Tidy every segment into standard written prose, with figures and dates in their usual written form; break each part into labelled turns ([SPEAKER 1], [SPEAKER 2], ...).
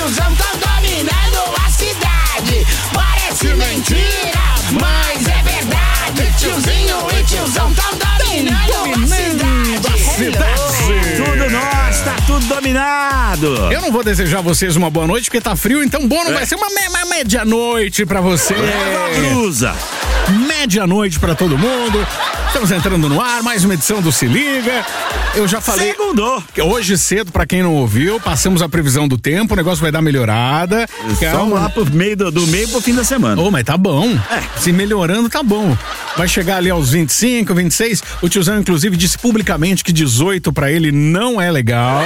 [SPEAKER 1] tiozão tão dominando a cidade. Parece mentira, mas é verdade. Tiozinho e tiozão tão dominando a cidade.
[SPEAKER 2] Tudo nós, tá tudo dominado.
[SPEAKER 3] Eu não vou desejar a vocês uma boa noite, porque tá frio, então bom não vai ser uma medianoite pra você.
[SPEAKER 2] Blusa.
[SPEAKER 3] Medianoite pra todo mundo. Estamos entrando no ar, mais uma edição do Se Liga. Eu já falei.
[SPEAKER 2] Segundou.
[SPEAKER 3] Que hoje cedo, pra quem não ouviu, passamos a previsão do tempo, o negócio vai dar melhorada.
[SPEAKER 2] Só lá pro meio do meio pro fim da semana.
[SPEAKER 3] Mas tá bom. Se melhorando, tá bom. Vai chegar ali aos 25, 26. O tiozão, inclusive, disse publicamente que 18 pra ele não é legal.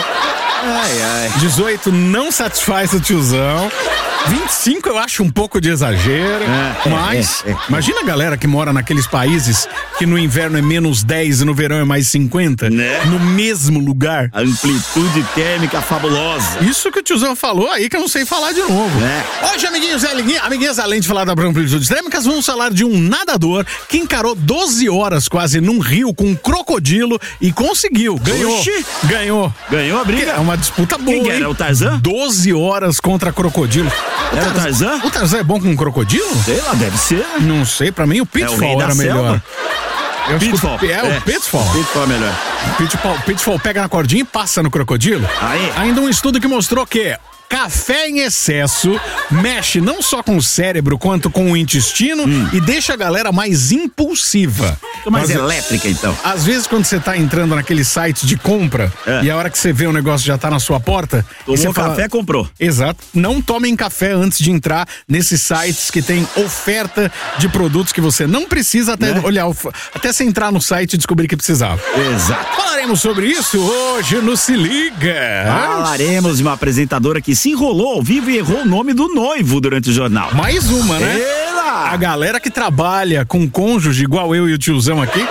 [SPEAKER 3] 18 não satisfaz o tiozão. 25 eu acho um pouco de exagero, mas imagina a galera que mora naqueles países que no inverno é menos 10 e no verão é mais 50, no mesmo lugar.
[SPEAKER 2] A amplitude térmica fabulosa.
[SPEAKER 3] Isso que o tiozão falou aí que eu não sei falar de novo. Hoje, amiguinhos, além de falar da amplitude térmica, vamos falar de um nadador que encarou 12 horas quase num rio com um crocodilo e conseguiu, ganhou.
[SPEAKER 2] Oxi.
[SPEAKER 3] Ganhou
[SPEAKER 2] a briga?
[SPEAKER 3] É uma disputa boa.
[SPEAKER 2] Quem era? O Tarzan?
[SPEAKER 3] 12 horas contra crocodilo.
[SPEAKER 2] Era o Tarzan?
[SPEAKER 3] O Tarzan é bom com um crocodilo?
[SPEAKER 2] Sei lá, deve ser.
[SPEAKER 3] Não sei, pra mim o Pitfall era melhor.
[SPEAKER 2] O Pitfall.
[SPEAKER 3] O Pitfall.
[SPEAKER 2] Pitfall é melhor.
[SPEAKER 3] Pitfall pega na cordinha e passa no crocodilo.
[SPEAKER 2] Aí.
[SPEAKER 3] Ainda um estudo que mostrou que café em excesso mexe não só com o cérebro quanto com o intestino e deixa a galera mais impulsiva.
[SPEAKER 2] Mais elétrica, então.
[SPEAKER 3] Às vezes, quando você tá entrando naquele site de compra e a hora que você vê o negócio já tá na sua porta...
[SPEAKER 2] Tomou café, comprou.
[SPEAKER 3] Exato. Não tomem café antes de entrar nesses sites que tem oferta de produtos que você não precisa até olhar, até você entrar no site e descobrir que precisava.
[SPEAKER 2] Exato.
[SPEAKER 3] Falaremos sobre isso hoje no Se Liga.
[SPEAKER 2] Falaremos de uma apresentadora que se enrolou ao vivo e errou o nome do noivo durante o jornal.
[SPEAKER 3] Mais uma, né? A galera que trabalha com cônjuge, igual eu e o tiozão aqui,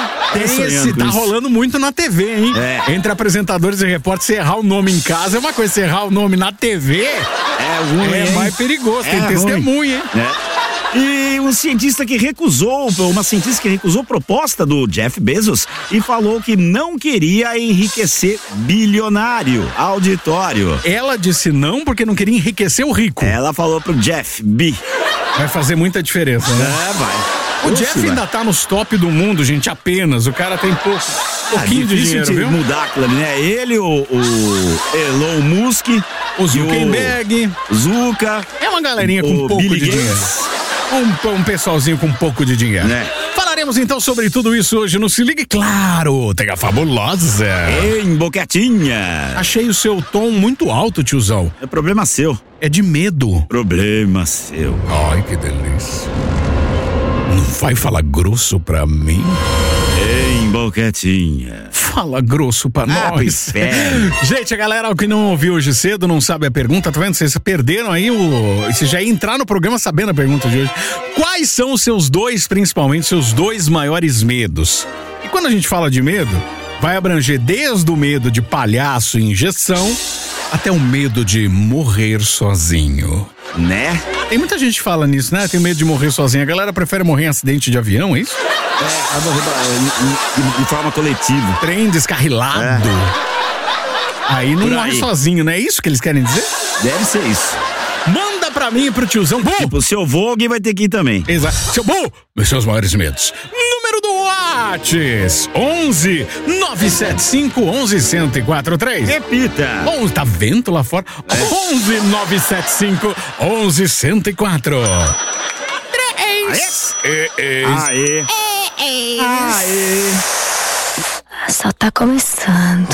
[SPEAKER 3] tá rolando muito na TV, hein? Entre apresentadores e repórteres, você errar o nome em casa é uma coisa, você errar o nome na TV é mais perigoso, tem testemunha, hein?
[SPEAKER 2] E uma cientista que recusou a proposta do Jeff Bezos e falou que não queria enriquecer bilionário. Auditório.
[SPEAKER 3] Ela disse não porque não queria enriquecer o rico.
[SPEAKER 2] Ela falou pro Jeff B.
[SPEAKER 3] Vai fazer muita diferença, né?
[SPEAKER 2] Vai.
[SPEAKER 3] O Jeff ainda tá nos top do mundo, gente, apenas. O cara tem pouquinho de dinheiro, viu?
[SPEAKER 2] Mudar aquilo ali, né? Ele, o Elon Musk,
[SPEAKER 3] o Zuckerberg,
[SPEAKER 2] Zucca.
[SPEAKER 3] É uma galerinha com pouco de dinheiro. Um pessoalzinho com pouco de dinheiro. Falaremos então sobre tudo isso hoje no Se Liga. Claro, tem a fabulosa.
[SPEAKER 2] Em Boquetinha.
[SPEAKER 3] Achei o seu tom muito alto, tiozão.
[SPEAKER 2] É problema seu.
[SPEAKER 3] É de medo.
[SPEAKER 2] Problema seu.
[SPEAKER 3] Ai, que delícia. Não vai falar grosso pra mim?
[SPEAKER 2] Em Boquetinha.
[SPEAKER 3] Fala grosso pra nós. Gente, a galera que não ouviu hoje cedo, não sabe a pergunta, tá vendo? Vocês perderam aí Você já ia entrar no programa sabendo a pergunta de hoje. Quais são os seus principalmente, seus dois maiores medos? E quando a gente fala de medo, vai abranger desde o medo de palhaço e injeção até o medo de morrer sozinho.
[SPEAKER 2] Né?
[SPEAKER 3] Tem muita gente que fala nisso, né? Tem medo de morrer sozinho. A galera prefere morrer em acidente de avião, é isso?
[SPEAKER 2] De forma coletiva.
[SPEAKER 3] Trem descarrilado. Aí não morre sozinho, não é isso que eles querem dizer?
[SPEAKER 2] Deve ser isso.
[SPEAKER 3] Manda pra mim e pro tiozão.
[SPEAKER 2] Tipo, o seu Vogue vai ter que ir também.
[SPEAKER 3] Exato. Seu Bom, os seus maiores medos. Número do Whats, 11 975 11 1043.
[SPEAKER 2] Repita.
[SPEAKER 3] Tá vento lá fora? 11 975 11 1004. 3.
[SPEAKER 2] Aê.
[SPEAKER 4] Só tá começando.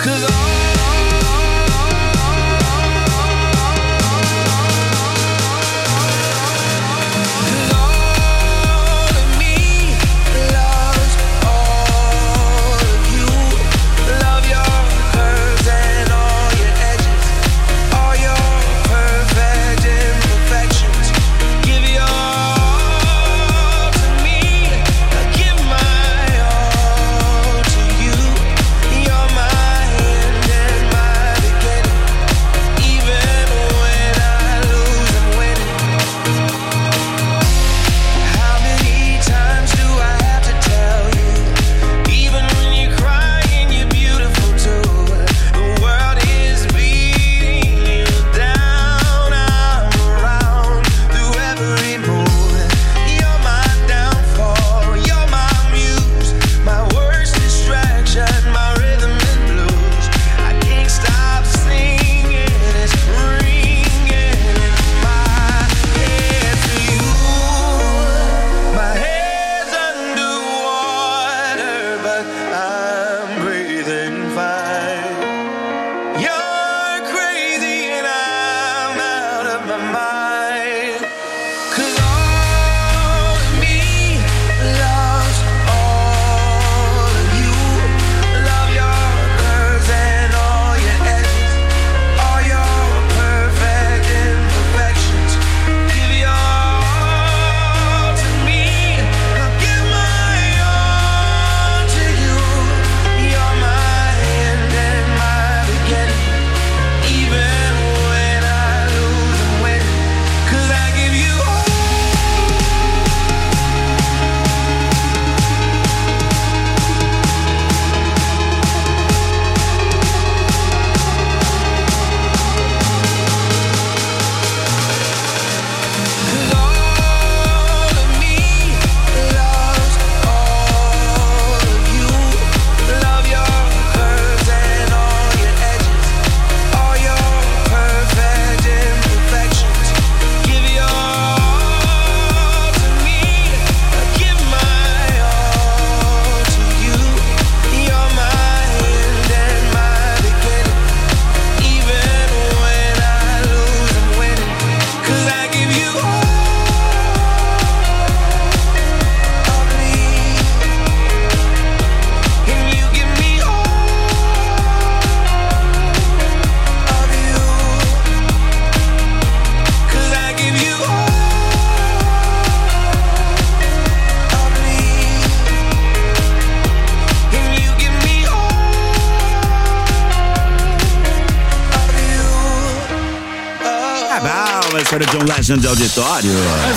[SPEAKER 2] Era John Legend de auditório.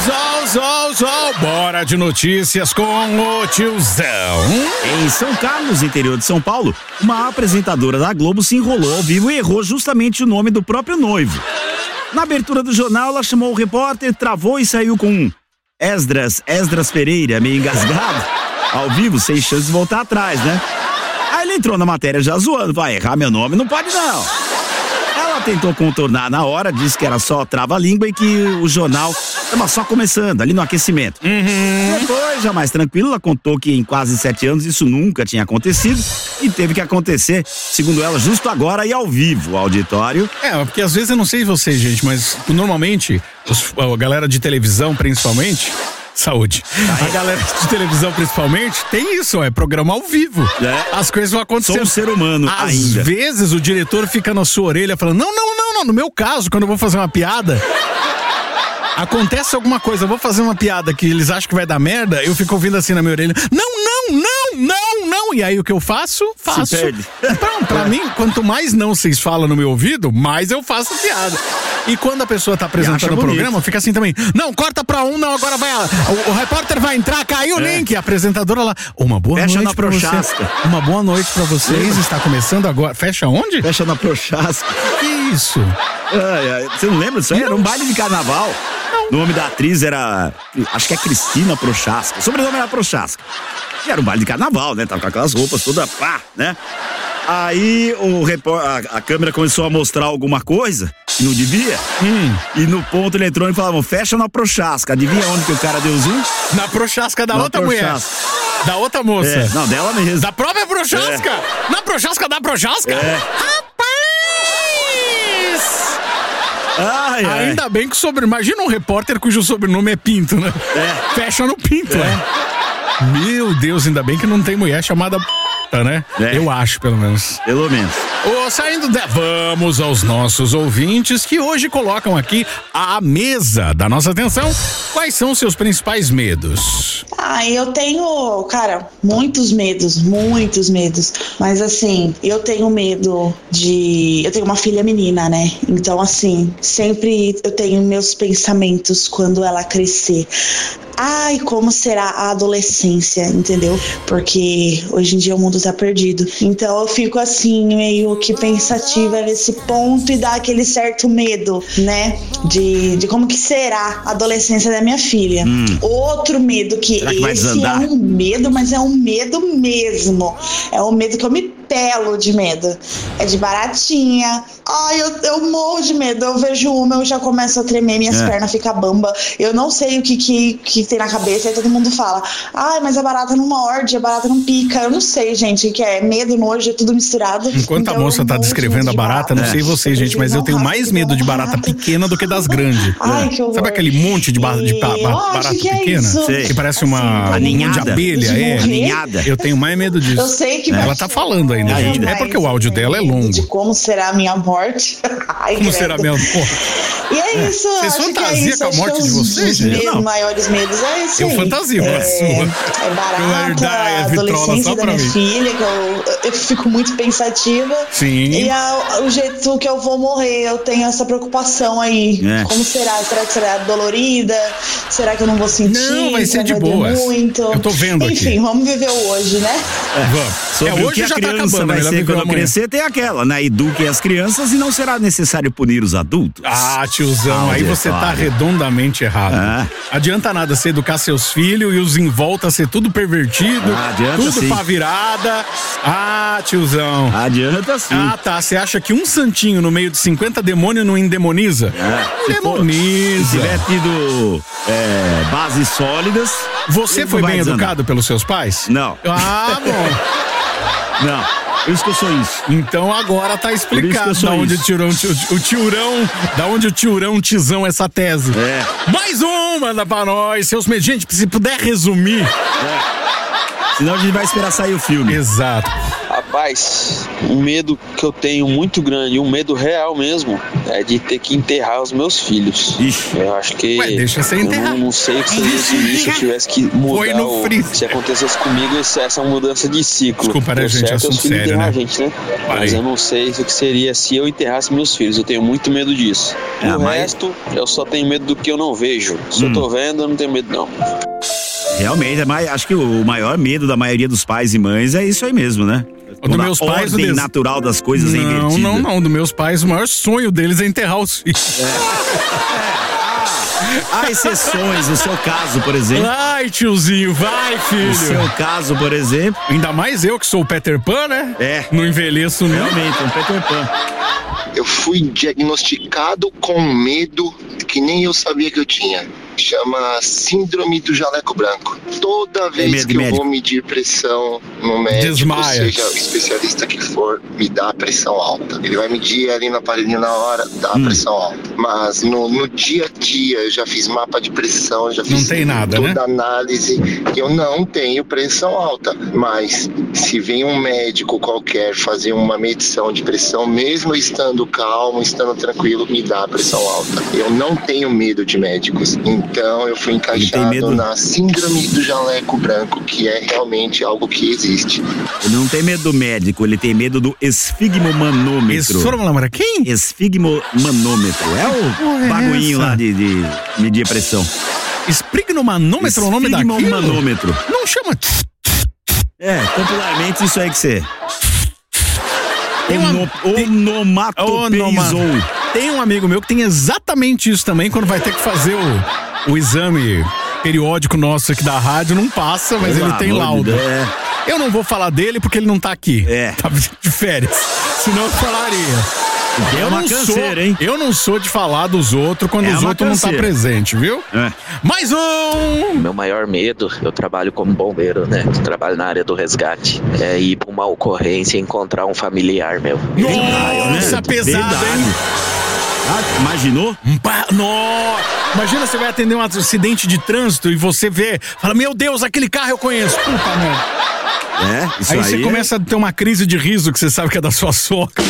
[SPEAKER 3] Bora de notícias com o tiozão.
[SPEAKER 2] Em São Carlos, interior de São Paulo, uma apresentadora da Globo se enrolou ao vivo e errou justamente o nome do próprio noivo. Na abertura do jornal, ela chamou o repórter, travou e saiu com Esdras Pereira, meio engasgado, ao vivo, sem chance de voltar atrás, né? Aí ele entrou na matéria já zoando, vai errar meu nome, não pode não. Ela tentou contornar na hora, disse que era só trava-língua e que o jornal estava só começando, ali no aquecimento. Depois, já mais tranquilo, ela contou que em quase 7 anos isso nunca tinha acontecido e teve que acontecer, segundo ela, justo agora e ao vivo, o auditório.
[SPEAKER 3] Porque às vezes, eu não sei vocês, gente, mas normalmente, a galera de televisão, principalmente... Saúde. A galera de televisão, principalmente, tem isso, é programa ao vivo. As coisas vão acontecer.
[SPEAKER 2] Sou um ser humano ainda.
[SPEAKER 3] Às vezes o diretor fica na sua orelha falando, não, no meu caso, quando eu vou fazer uma piada, acontece alguma coisa, eu vou fazer uma piada que eles acham que vai dar merda, eu fico ouvindo assim na minha orelha, não, e aí o que eu faço?
[SPEAKER 2] Se perde.
[SPEAKER 3] Então, pra mim, quanto mais não vocês falam no meu ouvido, mais eu faço piada. E quando a pessoa tá apresentando o programa, fica assim também, não, corta pra um, não, agora vai, o repórter vai entrar, caiu o link, a apresentadora lá, uma boa
[SPEAKER 2] noite
[SPEAKER 3] pra você. Uma boa noite pra vocês, está começando agora, fecha onde?
[SPEAKER 2] Fecha na Prochasca.
[SPEAKER 3] Que isso?
[SPEAKER 2] Você não lembra disso aí? Era um baile de carnaval. O nome da atriz era, acho que é Cristina Prochasca, o sobrenome era Prochasca. E era um baile de carnaval, né? Tava com aquelas roupas toda pá, né? Aí a câmera começou a mostrar alguma coisa que não devia. E no ponto eletrônico falavam, fecha na Prochasca. Adivinha onde que o cara deu zoom?
[SPEAKER 3] Na Prochasca da outra mulher. Da outra moça.
[SPEAKER 2] Não, dela mesmo.
[SPEAKER 3] Da própria Prochasca. Na Prochasca da Prochasca? Rapaz! Ainda bem que imagina um repórter cujo sobrenome é Pinto, né? Fecha no Pinto, Meu Deus, ainda bem que não tem mulher chamada né? Eu acho, pelo menos.
[SPEAKER 2] Pelo menos.
[SPEAKER 3] Vamos aos nossos ouvintes que hoje colocam aqui à mesa da nossa atenção. Quais são os seus principais medos?
[SPEAKER 5] Eu tenho, cara, muitos medos. Mas assim, eu tenho medo eu tenho uma filha menina, né? Então assim, sempre eu tenho meus pensamentos quando ela crescer. Como será a adolescência, entendeu? Porque hoje em dia o mundo tá perdido. Então eu fico assim, meio que pensativa nesse ponto e dá aquele certo medo, né? De como que será a adolescência da minha filha. Outro medo que esse é um medo, mas é um medo mesmo. É um medo que eu me pelo de medo. É de baratinha. Eu morro de medo. Eu vejo uma, eu já começo a tremer, minhas pernas ficam bamba. Eu não sei o que tem na cabeça. Aí todo mundo fala, mas a barata não morde, a barata não pica. Eu não sei, gente, o que é medo, nojo, é tudo misturado.
[SPEAKER 3] Enquanto a moça tá descrevendo a barata, não sei você, gente, mas eu tenho mais medo de barata pequena do que das grandes.
[SPEAKER 5] Que horror.
[SPEAKER 3] Sabe aquele monte de barata pequena? Que parece uma ninhada de abelha,
[SPEAKER 2] ninhada.
[SPEAKER 3] Eu tenho mais medo disso.
[SPEAKER 5] Eu sei que
[SPEAKER 3] ela tá falando ainda. É porque o áudio dela é longo.
[SPEAKER 5] De como será a minha morte.
[SPEAKER 3] Como será a minha morte?
[SPEAKER 5] E é isso.
[SPEAKER 3] Vocês fantasiam com a morte de vocês, gente?
[SPEAKER 5] Os maiores medos é isso.
[SPEAKER 3] Eu fantasio com a sua.
[SPEAKER 5] É barata, a adolescência da minha filha, que eu fico muito pensativa.
[SPEAKER 3] Sim.
[SPEAKER 5] E o jeito que eu vou morrer, eu tenho essa preocupação aí. Como será? Será que será dolorida? Será que eu não vou sentir?
[SPEAKER 3] Não, vai ser de boa. Eu tô vendo aqui.
[SPEAKER 5] Enfim, vamos viver o hoje, né?
[SPEAKER 2] Sobre o que a criança vai ser quando crescer, tem aquela, né? Eduque as crianças e não será necessário punir os adultos.
[SPEAKER 3] Tiozão, aí você tá redondamente errado. Adianta nada você educar seus filhos e os em volta ser tudo pervertido, tudo sim. Pra virada. Tiozão.
[SPEAKER 2] Adianta sim.
[SPEAKER 3] Tá, você acha que um santinho no meio de 50 demônios não endemoniza? Demoniza.
[SPEAKER 2] Se tiver tido bases sólidas.
[SPEAKER 3] Você foi bem educado pelos seus pais?
[SPEAKER 2] Não.
[SPEAKER 3] Bom.
[SPEAKER 2] Não. Por isso que eu sou isso.
[SPEAKER 3] Então agora tá explicado da onde o tiurão tizão essa tese. Mais um, manda pra nós. Gente, se puder resumir.
[SPEAKER 2] Senão a gente vai esperar sair o filme.
[SPEAKER 3] Exato.
[SPEAKER 6] Rapaz, um medo que eu tenho muito grande, um medo real mesmo, é de ter que enterrar os meus filhos.
[SPEAKER 2] Ixi.
[SPEAKER 6] Eu acho que
[SPEAKER 3] deixa você enterrar.
[SPEAKER 6] Eu não sei o que seria se eu tivesse que mudar se acontecesse comigo essa mudança de ciclo.
[SPEAKER 3] Desculpa, né, gente? Assunto sério, né?
[SPEAKER 6] Mas eu não sei o que seria se eu enterrasse meus filhos. Eu tenho muito medo disso. O resto, eu só tenho medo do que eu não vejo. Se eu tô vendo, eu não tenho medo, não.
[SPEAKER 2] Realmente, acho que o maior medo da maioria dos pais e mães é isso aí mesmo, né?
[SPEAKER 3] Do meus pais,
[SPEAKER 2] ordem natural das coisas é invertida.
[SPEAKER 3] Não. Do meus pais, o maior sonho deles é enterrar os filhos.
[SPEAKER 2] Há exceções, no seu caso, por exemplo.
[SPEAKER 3] Ai, tiozinho, vai, filho.
[SPEAKER 2] No seu caso, por exemplo.
[SPEAKER 3] Ainda mais eu que sou o Peter Pan, né? Não envelheço, não.
[SPEAKER 2] Realmente, um Peter Pan.
[SPEAKER 7] Eu fui diagnosticado com medo que nem eu sabia que eu tinha. Chama síndrome do jaleco branco. Toda vez que eu vou medir pressão no médico,
[SPEAKER 3] desmaia.
[SPEAKER 7] Seja o especialista que for, me dá a pressão alta. Ele vai medir ali no aparelhinho na hora, dá a pressão alta. Mas no dia a dia, eu já fiz mapa de pressão, já fiz toda análise, e eu não tenho pressão alta. Mas se vem um médico qualquer fazer uma medição de pressão, mesmo estando calmo, estando tranquilo, me dá a pressão alta. Eu não tenho medo de médicos. Então eu fui encaixado na síndrome do jaleco branco, que é realmente algo que existe.
[SPEAKER 2] Ele não tem medo do médico, ele tem medo do esfigmomanômetro.
[SPEAKER 3] Quem?
[SPEAKER 2] Esfigmomanômetro. É o bagulhinho lá de medir a pressão.
[SPEAKER 3] Esfigmomanômetro é o nome daquilo?
[SPEAKER 2] Esfigmomanômetro.
[SPEAKER 3] Não chama...
[SPEAKER 2] Popularmente isso aí que você... Onomatopeizou.
[SPEAKER 3] Tem um amigo meu que tem exatamente isso também, quando vai ter que fazer o exame periódico nosso aqui da rádio, não passa, mas ele tem laudo. Eu não vou falar dele porque ele não tá aqui. Tá de férias. Senão eu falaria. Eu não sou de falar dos outros quando os outros não estão presentes, viu? Mais um!
[SPEAKER 8] Meu maior medo, eu trabalho como bombeiro, né? Trabalho na área do resgate. É ir pra uma ocorrência e encontrar um familiar meu.
[SPEAKER 3] Nossa, pesado, hein?
[SPEAKER 2] Imaginou?
[SPEAKER 3] Imagina, você vai atender um acidente de trânsito e você vê, fala, meu Deus, aquele carro eu conheço. Puta merda.
[SPEAKER 2] Isso
[SPEAKER 3] aí você começa a ter uma crise de riso que você sabe que é da sua sogra.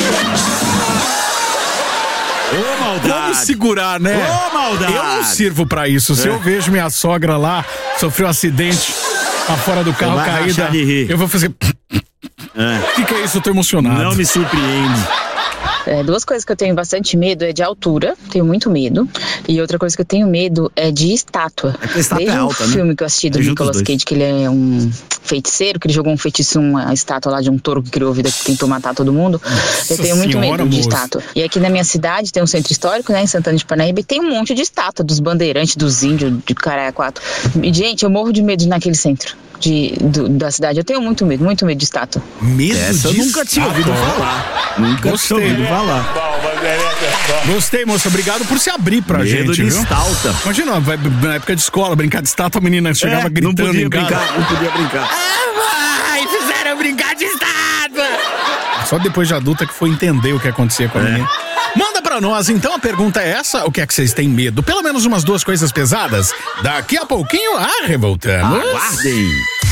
[SPEAKER 2] Ô, maldade.
[SPEAKER 3] Vamos segurar, né?
[SPEAKER 2] Ô, maldade.
[SPEAKER 3] Eu não sirvo pra isso. Se eu vejo minha sogra lá, sofreu um acidente, tá fora do carro, caída, eu vou fazer... O que é isso? Eu tô emocionado.
[SPEAKER 2] Não me surpreende.
[SPEAKER 9] Duas coisas que eu tenho bastante medo é de altura, tenho muito medo. E outra coisa que eu tenho medo é de estátua. Desde um filme que eu assisti do Nicolas Cage, que ele é um feiticeiro, que ele jogou um feitiço, uma estátua lá de um touro que criou vida, que tentou matar todo mundo. Eu tenho muito medo de estátua. E aqui na minha cidade tem um centro histórico, né, em Santana de Parnaíba, e tem um monte de estátua dos bandeirantes, dos índios, de Caraiaquato. E, gente, eu morro de medo naquele centro da cidade. Eu tenho muito medo de estátua.
[SPEAKER 3] Medo
[SPEAKER 2] Essa eu nunca tinha ouvido falar. Nunca tinha ouvido falar.
[SPEAKER 3] Gostei, moça. Obrigado por se abrir pra gente.
[SPEAKER 2] Medo de estátua.
[SPEAKER 3] Imagina, na época de escola, brincar de estátua, a menina chegava gritando.
[SPEAKER 2] Não podia brincar.
[SPEAKER 3] Fizeram brincar de estátua. Só depois de adulta que foi entender o que acontecia com a menina. Manda pra nós, então, a pergunta é essa: o que é que vocês têm medo? Pelo menos umas duas coisas pesadas. Daqui a pouquinho, revoltamos.
[SPEAKER 2] Aguardem.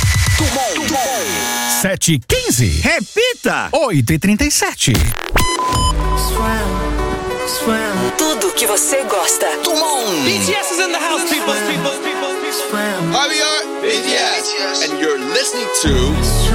[SPEAKER 3] 7h15.
[SPEAKER 2] Repita.
[SPEAKER 3] 8h37.
[SPEAKER 10] Tudo que você gosta.
[SPEAKER 1] BTS is in the house, people.
[SPEAKER 11] Hi, we are BTS, and you're listening to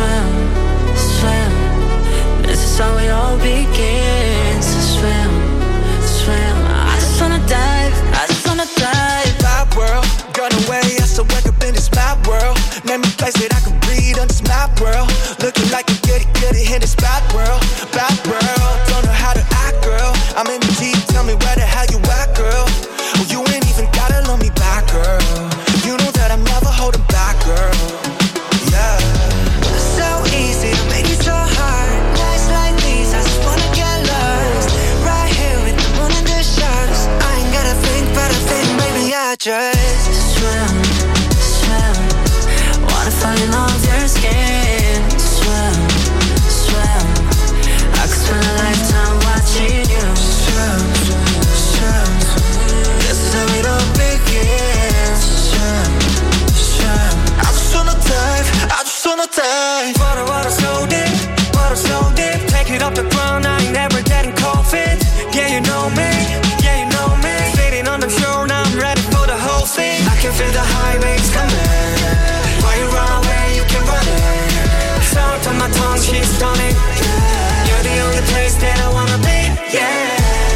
[SPEAKER 4] This is how it all begins. Swim. I just wanna dive.
[SPEAKER 11] Map world, gone away, I still wake up in this map world. Name a place that I can breathe on this map world. Looking like a goody in this bad world. Don't know how to act, girl. I'm in the deep, tell me where the hell you at, girl. Well, you ain't even gotta love me back, girl. You know that I'm never holding back, girl. Yeah.
[SPEAKER 4] So easy to make it so hard. Nights like these, I just wanna get lost. Right here with the moon and the stars. I ain't gotta think, but I think maybe I just swim. Wanna fall in love with your skin. Swim. I could spend a lifetime watching you. Swim. This is how it all begins. Swim.
[SPEAKER 11] I just wanna dive.
[SPEAKER 4] Water so deep, take it off the ground, I ain't never getting cold feet. Yeah, you know me. Sitting on the shore, now I'm ready for the whole thing. I can feel the high waves coming. Why you run away, you can run it. Sound on my tongue, she's stunning. You're the only place that I wanna be. Yeah.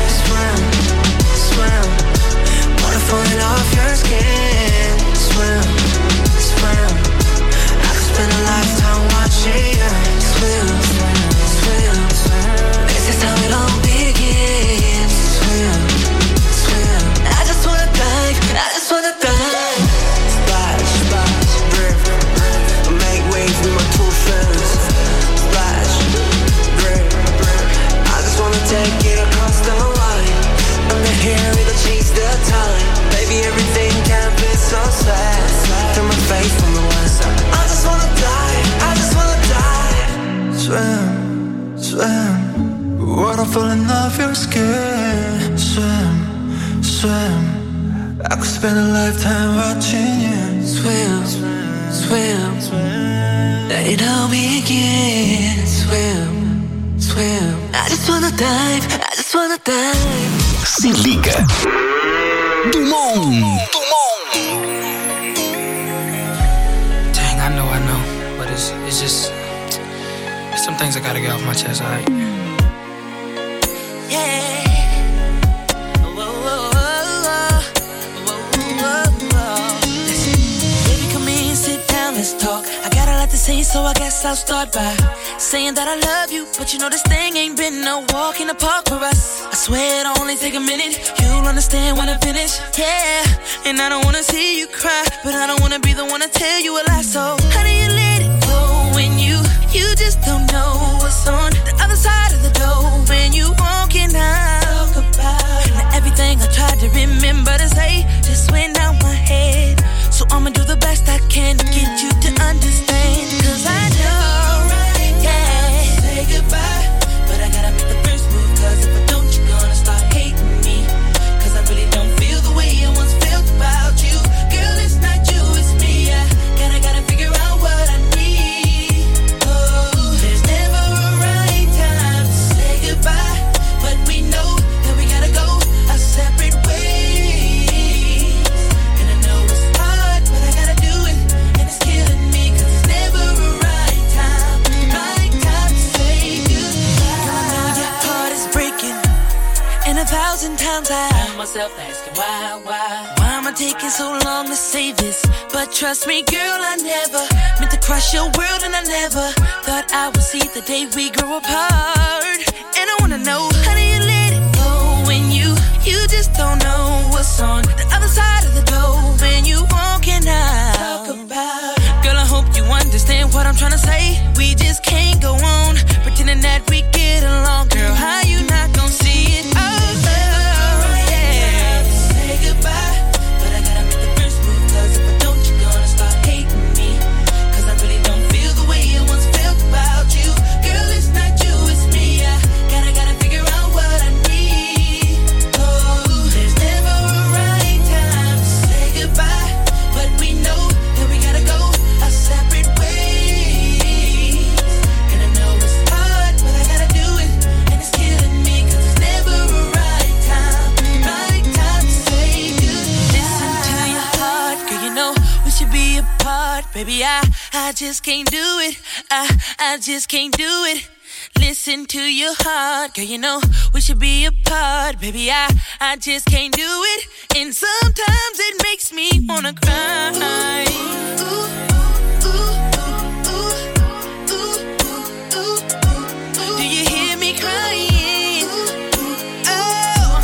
[SPEAKER 4] Swim. Water falling off your skin. Swim. I could spend a lifetime watching you. Swim. This is how it all begins. Swim. I just wanna dive.
[SPEAKER 11] Splash, river. Make waves with my two friends. Splash, river. I just wanna take it across the line. Under here, it'll change the time. Baby, everything can be so sad. Turn my face from the west side. I just wanna die. Swim. Water falling off your skin. Swim. I could spend a lifetime watching you.
[SPEAKER 4] Swim. It all begins. Swim. I just wanna dive.
[SPEAKER 11] Se liga. Dumont.
[SPEAKER 12] Dang, I know, but it's just some things I gotta get off my chest, alright?
[SPEAKER 4] Listen, baby, come in, sit down, let's talk. I got a lot
[SPEAKER 13] lot to say, so I guess I'll start by saying that I love you, but you know this thing ain't been no walk in the park for us. I swear it'll only take a minute, you'll understand when I finish, yeah. And I don't wanna see you cry, but I don't wanna be the one to tell you a lie. So how do you let it go when you just don't know what's on the other side of the door when you walking out? Talk about now everything I tried to remember to say just went out my head. So I'ma do the best I can to get you to understand, 'cause I know, yeah. Say goodbye, but I gotta make the first move, 'cause if I don't, you're gonna start hating me. 'Cause I really don't feel the way I once felt about you. Girl, it's not you, it's me. I gotta figure out what I need. Oh, there's never a right time to say goodbye, but we know that we gotta go our separate ways. And I know it's hard, but I gotta do it, and it's killing me, 'cause it's never a right time to say goodbye. I know your heart is breaking, and 1,000 times I find myself asking why am I taking so long to say this? But trust me, girl, I never meant to crush your world, and I never thought I would see the day we grow apart. And I wanna know, how do you let it go when you just don't know what's on the other side of the door when you walking out? Talk about, girl, I hope you understand what I'm trying to say. We just can't go on pretending that we get along, girl. How you not gonna see it? Oh, yeah. Say goodbye, but I gotta make the first move, 'cause if I don't, you're gonna start hating me. 'Cause I really don't feel the way I once felt about you. Girl, it's not you, it's me. I gotta figure out what I need. Oh, there's never a right time to say goodbye, but we know that we gotta go our separate ways. And I know it's hard, but I gotta do it, and it's killing me, 'cause it's never a right time to say goodbye. Listen to your heart, girl, you know we should be apart. Baby, I just can't do it. I just can't do it. Listen to your heart, girl, you know we should be apart. Baby, I just can't do it. And sometimes it makes me wanna cry. Do you hear me crying? Oh.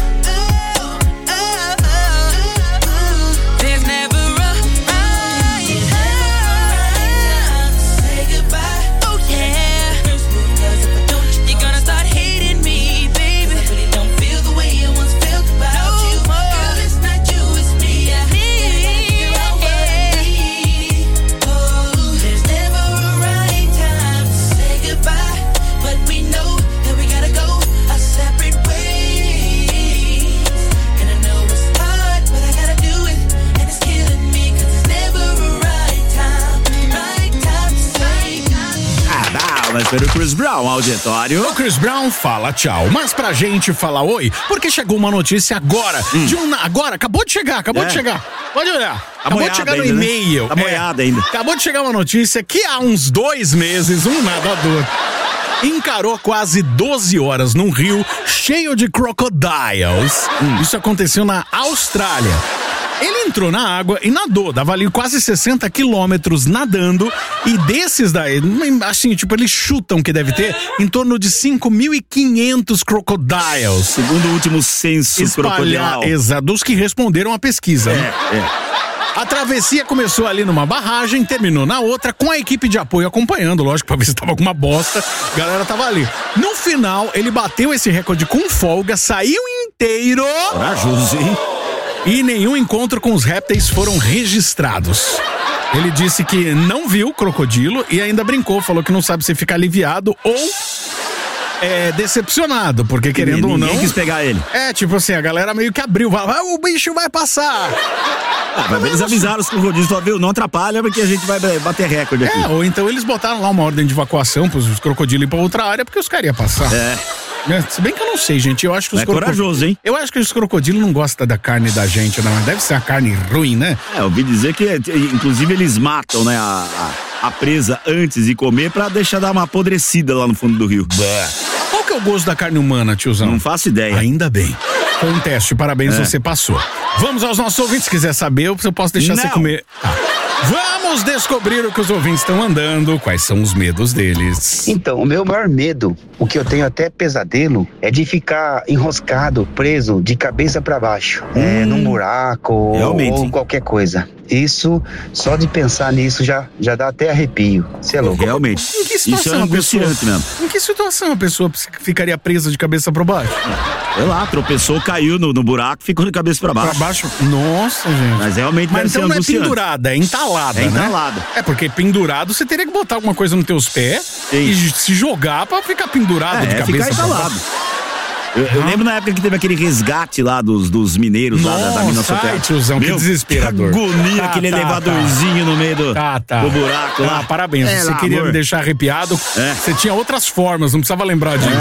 [SPEAKER 13] There's never a right time to say goodbye. Oh yeah. You're gonna start hating me, baby. I really don't feel the way I once felt about you. Girl, it's not you, it's me. Oh, there's never a right time to say goodbye, but we know that we gotta go our separate ways. And I know it's hard, but I gotta do it, and it's killing me, 'cause it's never a right time to say goodbye.
[SPEAKER 2] Vai ser o Chris Brown, auditório.
[SPEAKER 3] O Chris Brown fala tchau, mas pra gente falar oi, porque chegou uma notícia agora, agora, acabou de chegar. Pode olhar. Acabou de chegar no
[SPEAKER 2] ainda,
[SPEAKER 3] e-mail.
[SPEAKER 2] Né? Tá moiada ainda.
[SPEAKER 3] Acabou de chegar uma notícia que há uns 2 meses, um nadador encarou quase 12 horas num rio cheio de crocodiles. Isso aconteceu na Austrália. Ele entrou na água e nadou, dava ali quase 60 quilômetros nadando, e desses daí, assim, tipo, eles chutam que deve ter em torno de 5.500 crocodiles.
[SPEAKER 2] Segundo o último censo crocodilal.
[SPEAKER 3] Exato, dos que responderam à pesquisa. A travessia começou ali numa barragem, terminou na outra, com a equipe de apoio acompanhando, lógico, pra ver se tava alguma bosta. A galera tava ali. No final, ele bateu esse recorde com folga, saiu inteiro.
[SPEAKER 2] Corajoso, hein?
[SPEAKER 3] E nenhum encontro com os répteis foram registrados. Ele disse que não viu crocodilo e ainda brincou, falou que não sabe se fica aliviado ou decepcionado, porque querendo ou não...
[SPEAKER 2] Ninguém quis pegar ele.
[SPEAKER 3] Tipo assim, a galera meio que abriu, o bicho vai passar.
[SPEAKER 2] Eles avisaram os crocodilos, viu? Não atrapalha, porque a gente vai bater recorde aqui.
[SPEAKER 3] Ou então eles botaram lá uma ordem de evacuação pros crocodilos ir pra outra área, porque os caras iam passar. Se bem que eu não sei, gente, eu acho que os
[SPEAKER 2] corajoso, hein?
[SPEAKER 3] Eu acho que os crocodilos não gostam da carne da gente, não. Deve ser a carne ruim, né?
[SPEAKER 2] Eu ouvi dizer que, inclusive, eles matam, né, a presa antes de comer pra deixar dar uma apodrecida lá no fundo do rio.
[SPEAKER 3] Qual que é o gosto da carne humana, tiozão?
[SPEAKER 2] Não faço ideia.
[SPEAKER 3] Ainda bem. Foi um teste, parabéns, você passou. Vamos aos nossos ouvintes, se quiser saber, eu posso deixar você comer. Vamos Vamos descobrir o que os ouvintes estão andando, quais são os medos deles.
[SPEAKER 14] Então, o meu maior medo, o que eu tenho até pesadelo, é de ficar enroscado, preso de cabeça para baixo, num buraco ou qualquer coisa. Isso, só de pensar nisso já dá até arrepio. Você é louco.
[SPEAKER 2] Realmente.
[SPEAKER 3] Em que situação em que situação a pessoa ficaria presa de cabeça para baixo?
[SPEAKER 2] Sei lá, tropeçou, caiu no buraco, ficou de cabeça pra baixo.
[SPEAKER 3] Pra baixo? Nossa, gente.
[SPEAKER 2] Mas realmente deve ser
[SPEAKER 3] então não é
[SPEAKER 2] angustiante.
[SPEAKER 3] pendurada, é entalada,
[SPEAKER 2] É entalada.
[SPEAKER 3] né? É, porque pendurado você teria que botar alguma coisa nos teus pés e se jogar pra ficar pendurado de cabeça
[SPEAKER 2] ficar entalado. Eu lembro na época que teve aquele resgate lá dos mineiros lá da Minas Soterra.
[SPEAKER 3] Tiozão, que desesperador.
[SPEAKER 2] Que agonia, aquele elevadorzinho no meio do buraco lá.
[SPEAKER 3] Parabéns, você queria me deixar arrepiado. Você tinha outras formas, não precisava lembrar disso.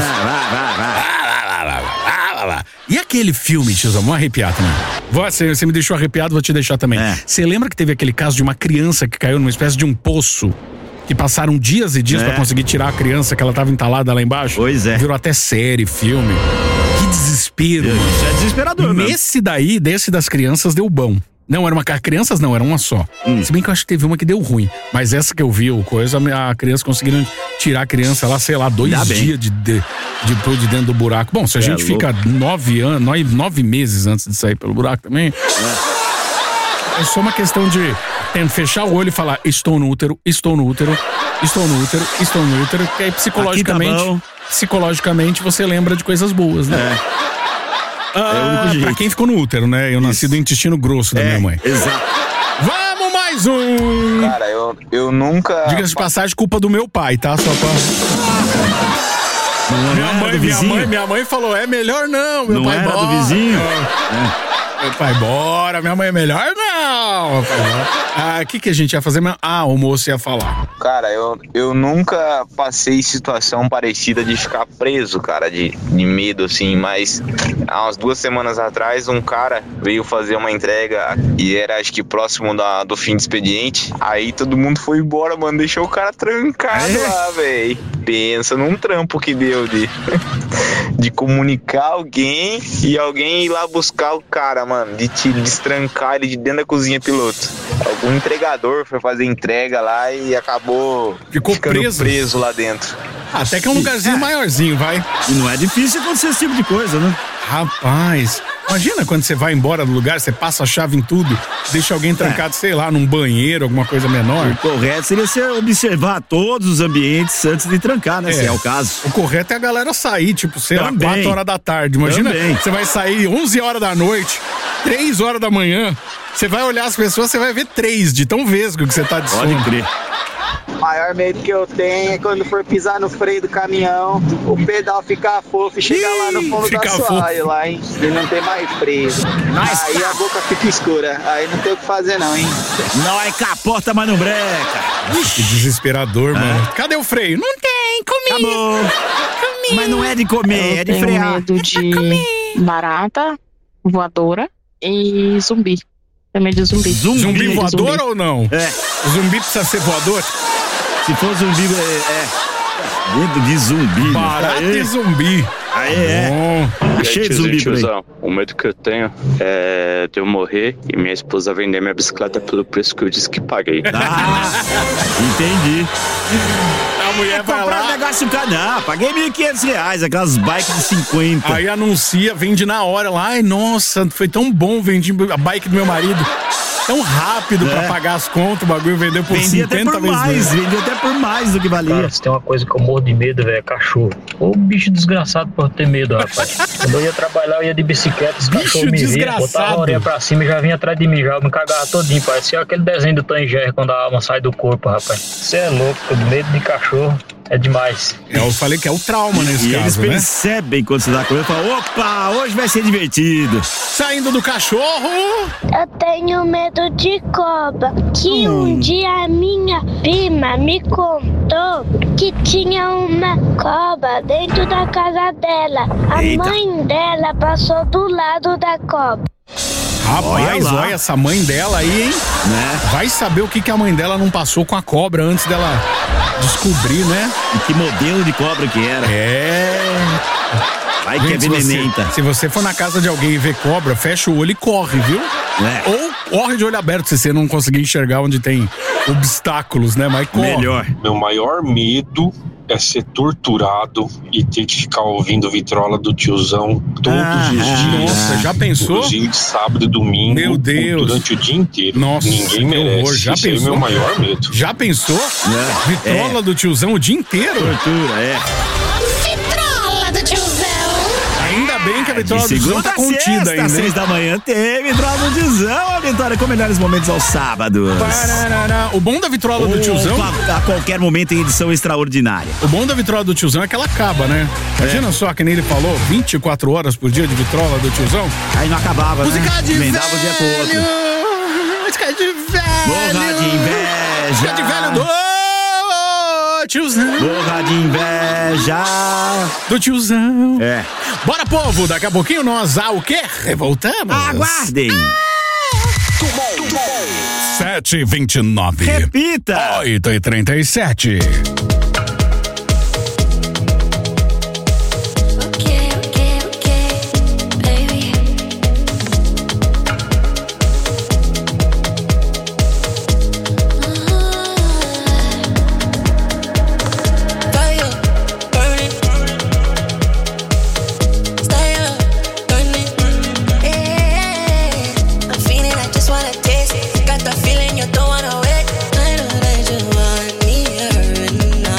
[SPEAKER 3] Vai. E aquele filme, tiozão, vamos arrepiar também. Você me deixou arrepiado, vou te deixar também. Você lembra que teve aquele caso de uma criança que caiu numa espécie de um poço? Que passaram dias e dias pra conseguir tirar a criança, que ela tava entalada lá embaixo.
[SPEAKER 2] Pois é.
[SPEAKER 3] Virou até série, filme. Que desespero, mano.
[SPEAKER 2] Isso é desesperador, mano.
[SPEAKER 3] Desse das crianças deu bom. Não, crianças não, era uma só. Se bem que eu acho que teve uma que deu ruim. Mas essa que eu vi, a criança conseguiram tirar a criança lá, sei lá, 2 dias de dentro do buraco. Bom, se a gente fica 9 meses antes de sair pelo buraco também... É só uma questão de fechar o olho e falar: estou no útero, que aí psicologicamente você lembra de coisas boas, né? Pra quem ficou no útero, né? Eu nasci do intestino grosso da minha mãe.
[SPEAKER 2] Exato.
[SPEAKER 3] Vamos mais um!
[SPEAKER 6] Cara, eu nunca...
[SPEAKER 3] Diga-se de passagem, culpa do meu pai, tá? Só pra... Minha mãe falou: é melhor não, meu pai
[SPEAKER 2] bora. Do vizinho?
[SPEAKER 3] Meu pai, bora, minha mãe é melhor não. O que a gente ia fazer? O moço ia falar.
[SPEAKER 6] Cara, eu nunca passei situação parecida de ficar preso, cara, de medo, assim, mas há umas 2 semanas atrás um cara veio fazer uma entrega e era, acho que próximo do fim de expediente, aí todo mundo foi embora, mano, deixou o cara trancado lá, velho. Pensa num trampo que deu de comunicar alguém e alguém ir lá buscar o cara, mano, de te destrancar ele de dentro da cozinha piloto. Algum entregador foi fazer entrega lá e acabou ficando preso lá dentro.
[SPEAKER 3] Até que é um lugarzinho maiorzinho, vai.
[SPEAKER 2] E não é difícil acontecer esse tipo de coisa, né?
[SPEAKER 3] Rapaz, imagina quando você vai embora do lugar, você passa a chave em tudo, deixa alguém trancado, sei lá, num banheiro, alguma coisa menor.
[SPEAKER 2] O correto seria você observar todos os ambientes antes de trancar, né? Se é o caso.
[SPEAKER 3] O correto é a galera sair, tipo, sei lá, 4 horas da tarde. Imagina, você vai sair 11 horas da noite, 3 horas da manhã, você vai olhar as pessoas, você vai ver 3 de tão vesgo que você tá de sono.
[SPEAKER 2] Pode crer.
[SPEAKER 15] O maior medo que eu tenho é quando for pisar no freio do caminhão, o pedal ficar fofo e chegar lá no fundo da assoalho lá, hein? E não tem mais freio. Aí a boca fica escura, aí não tem o que fazer não, hein?
[SPEAKER 2] Não é capota, mas não breca.
[SPEAKER 3] Que desesperador, mano. Cadê o freio? Não tem, comi.
[SPEAKER 2] Acabou. Comi. Mas não é de comer, é de frear.
[SPEAKER 16] Eu tenho medo de barata, voadora e zumbi. Tem medo de zumbi.
[SPEAKER 3] Zumbi voador ou não? Zumbi precisa ser voador?
[SPEAKER 2] Se for zumbi, medo de zumbi.
[SPEAKER 3] Barata e zumbi.
[SPEAKER 2] Cheio de zumbi,
[SPEAKER 17] tiozão, o medo que eu tenho é de eu morrer e minha esposa vender minha bicicleta pelo preço que eu disse que paguei.
[SPEAKER 2] Entendi.
[SPEAKER 3] A mulher vai lá.
[SPEAKER 2] Negócio não, paguei R$1.500, aquelas bikes de 50.
[SPEAKER 3] Aí anuncia, vende na hora lá. Ai, nossa, foi tão bom, vendi a bike do meu marido. Tão rápido pra pagar as contas, o bagulho vendeu por 50 vezes mais.
[SPEAKER 2] Vendeu até por mais do que valia.
[SPEAKER 18] Cara, se tem uma coisa que eu morro de medo, velho, é cachorro. Ô bicho desgraçado por ter medo, rapaz. Quando eu ia trabalhar, eu ia de bicicleta, os cachorros me viam, botava a orelha pra cima e já vinha atrás de mim, já me cagava todinho, parecia aquele desenho do Tom e Jerry quando a alma sai do corpo, rapaz. Você é louco, medo de cachorro. É demais.
[SPEAKER 3] Eu falei que é o trauma nesse caso,
[SPEAKER 2] eles percebem quando você dá com ele e falam: opa, hoje vai ser divertido.
[SPEAKER 3] Saindo do cachorro.
[SPEAKER 19] Eu tenho medo de cobra. Que um dia a minha prima me contou que tinha uma cobra dentro da casa dela. A mãe dela passou do lado da cobra.
[SPEAKER 3] Rapaz, olha essa mãe dela aí, hein?
[SPEAKER 2] Né?
[SPEAKER 3] Vai saber o que a mãe dela não passou com a cobra antes dela descobrir, né?
[SPEAKER 2] E que modelo de cobra que era. Ai, que é venenenta.
[SPEAKER 3] Se você for na casa de alguém e ver cobra, fecha o olho e corre, viu? Ou corre de olho aberto se você não conseguir enxergar onde tem obstáculos, né? Mas corre.
[SPEAKER 2] Melhor.
[SPEAKER 20] Meu maior medo é ser torturado e ter que ficar ouvindo vitrola do tiozão todos os dias.
[SPEAKER 3] Nossa, já pensou?
[SPEAKER 20] Inclusive de sábado e domingo.
[SPEAKER 3] Meu Deus.
[SPEAKER 20] Durante o dia inteiro.
[SPEAKER 3] Nossa,
[SPEAKER 20] ninguém merece.
[SPEAKER 3] Horror. Já
[SPEAKER 20] Isso
[SPEAKER 3] pensou?
[SPEAKER 20] é meu maior medo.
[SPEAKER 3] Já pensou? Vitrola do tiozão o dia inteiro?
[SPEAKER 2] Tortura,
[SPEAKER 1] Vitrola do tiozão.
[SPEAKER 3] Ainda bem que a vitrola do tiozão tá contida ainda.
[SPEAKER 2] Às 6 da manhã tem vitrola do tiozão. A vitória com melhores momentos aos sábados.
[SPEAKER 3] O bom da vitrola do tiozão...
[SPEAKER 2] A qualquer momento em edição extraordinária.
[SPEAKER 3] O bom da vitrola do tiozão é que ela acaba, né? Imagina só, que nem ele falou, 24 horas por dia de vitrola do tiozão.
[SPEAKER 2] Aí não acabava,
[SPEAKER 3] música de
[SPEAKER 2] Emendava o dia com o outro.
[SPEAKER 3] Música de velho.
[SPEAKER 2] Morra de inveja.
[SPEAKER 3] Música de velho do tiozão.
[SPEAKER 2] Morra de inveja
[SPEAKER 3] do tiozão.
[SPEAKER 2] Bora,
[SPEAKER 3] povo, daqui a pouquinho nós o quê? Revoltamos.
[SPEAKER 2] Aguardem.
[SPEAKER 3] 7h29.
[SPEAKER 2] Repita.
[SPEAKER 3] 8h37.
[SPEAKER 13] Feeling you don't wanna wait. I know that you want me here and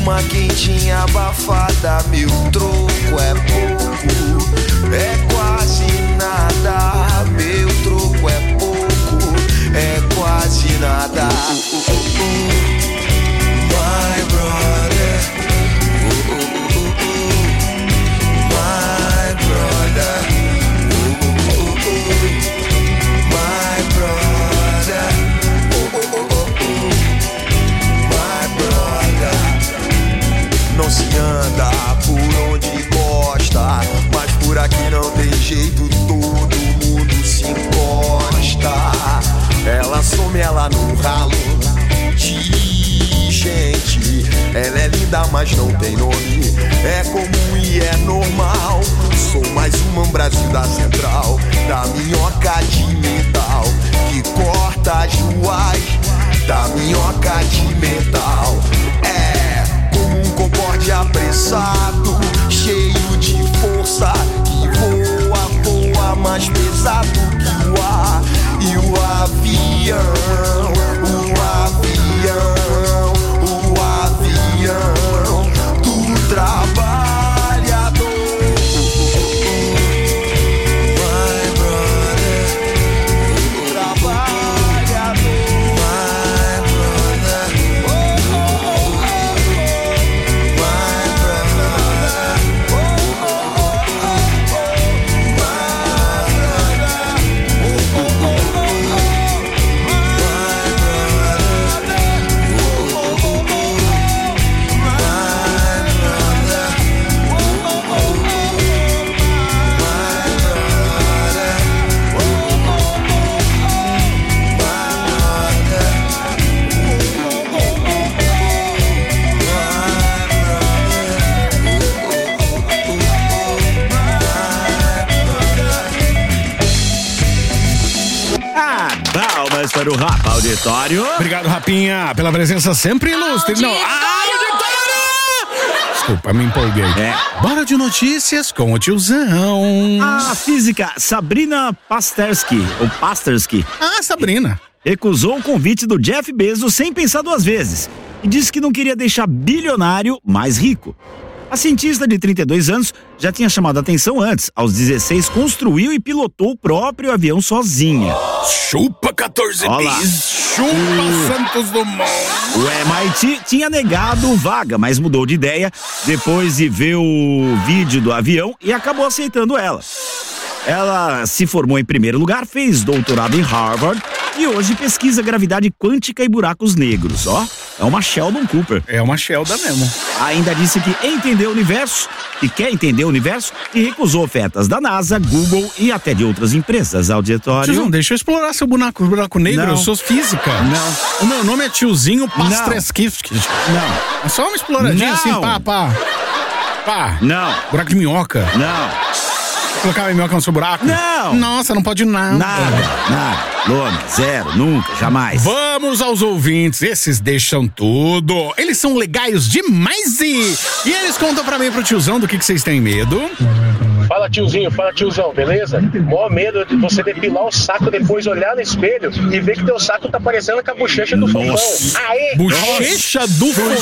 [SPEAKER 11] uma quentinha abafada, meu troco é pouco, é quase nada. Meu troco é pouco, é quase nada. My brother, my brother, my brother, my brother. Não se anda por onde gosta, mas por aqui não tem jeito, todo mundo se encosta. Ela some, ela no ralo de gente. Ela é linda, mas não tem nome. É comum e é normal. Sou mais um Brasil da Central, da minhoca de metal que corta as ruas, da minhoca de metal. É como um concorde apressado, cheio de força, que voa mais pesado que o ar. E o avião, do trabalhador. My brother, trabalhador. My brother, my
[SPEAKER 2] palmas para o Rapa Auditório.
[SPEAKER 3] Obrigado, Rapinha, pela presença sempre ilustre. Não, desculpa, me empolguei. Bora de notícias com o tiozão.
[SPEAKER 2] A física Sabrina Pasterski, ou Pasterski.
[SPEAKER 3] Sabrina.
[SPEAKER 2] Recusou o convite do Jeff Bezos sem pensar duas vezes e disse que não queria deixar bilionário mais rico. A cientista de 32 anos já tinha chamado a atenção antes. Aos 16, construiu e pilotou o próprio avião sozinha.
[SPEAKER 3] Chupa 14 bis, chupa Santos Dumont.
[SPEAKER 2] O MIT tinha negado vaga, mas mudou de ideia depois de ver o vídeo do avião e acabou aceitando ela. Ela se formou em primeiro lugar, fez doutorado em Harvard e hoje pesquisa gravidade quântica e buracos negros, É uma Sheldon Cooper.
[SPEAKER 3] É uma Sheldon mesmo.
[SPEAKER 2] Ainda disse que entendeu o universo, que quer entender o universo e recusou ofertas da NASA, Google e até de outras empresas. Auditório.
[SPEAKER 3] Tiozão, deixa eu explorar seu buraco negro, eu sou física.
[SPEAKER 2] Não.
[SPEAKER 3] O meu nome é tiozinho Pastreski.
[SPEAKER 2] Não.
[SPEAKER 3] É só uma exploradinha assim, pá.
[SPEAKER 2] Não.
[SPEAKER 3] Buraco de minhoca.
[SPEAKER 2] Não.
[SPEAKER 3] Colocar a minhoca no seu buraco?
[SPEAKER 2] Não.
[SPEAKER 3] Nossa, não pode nada.
[SPEAKER 2] Nada. Lona, zero, nunca, jamais.
[SPEAKER 3] Vamos aos ouvintes, esses deixam tudo. Eles são legais demais e eles contam pra mim e pro tiozão do que vocês têm medo.
[SPEAKER 21] Fala tiozão, beleza? O maior medo é de você depilar o saco, depois olhar no espelho e ver que teu saco tá parecendo com a bochecha do fofão. Aê!
[SPEAKER 3] Bochecha do fofão.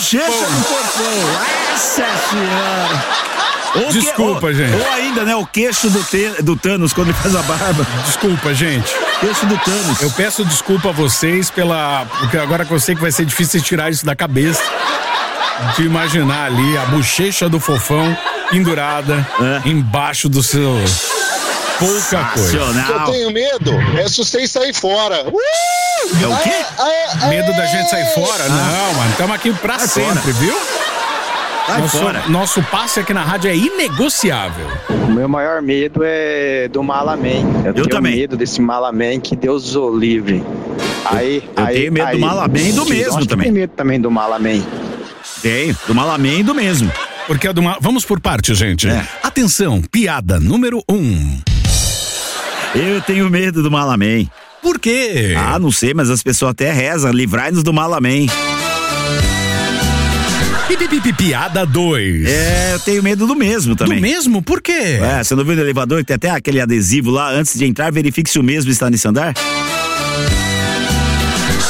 [SPEAKER 2] Essa senhora.
[SPEAKER 3] Desculpa, gente.
[SPEAKER 2] Ou ainda, né, o queixo do Thanos quando ele faz a barba.
[SPEAKER 3] Desculpa, gente.
[SPEAKER 2] Queixo do Thanos.
[SPEAKER 3] Eu peço desculpa a vocês porque agora que eu sei que vai ser difícil tirar isso da cabeça. De imaginar ali a bochecha do fofão pendurada embaixo do seu... Pouca coisa.
[SPEAKER 22] O que eu tenho medo é se vocês saírem fora.
[SPEAKER 2] É o quê?
[SPEAKER 3] Medo da gente sair fora? Não, mano, estamos aqui pra sempre, viu? Nosso passe aqui na rádio é inegociável.
[SPEAKER 23] O meu maior medo é do Malaman. Eu tenho
[SPEAKER 2] também.
[SPEAKER 23] medo desse Malaman, que Deus o livre.
[SPEAKER 2] Eu tenho medo do Malaman e do mesmo também.
[SPEAKER 23] Tem medo também do Malaman.
[SPEAKER 2] Tenho, do Malaman e do mesmo.
[SPEAKER 3] Porque vamos por parte, gente. Atenção, piada número 1.
[SPEAKER 2] Eu tenho medo do Malaman.
[SPEAKER 3] Por quê?
[SPEAKER 2] Não sei, mas as pessoas até rezam, livrai-nos do Malaman.
[SPEAKER 3] Piada 2.
[SPEAKER 2] Eu tenho medo do mesmo também.
[SPEAKER 3] Do mesmo? Por quê?
[SPEAKER 2] Você não viu no elevador que tem até aquele adesivo lá, antes de entrar, verifique se o mesmo está nesse andar?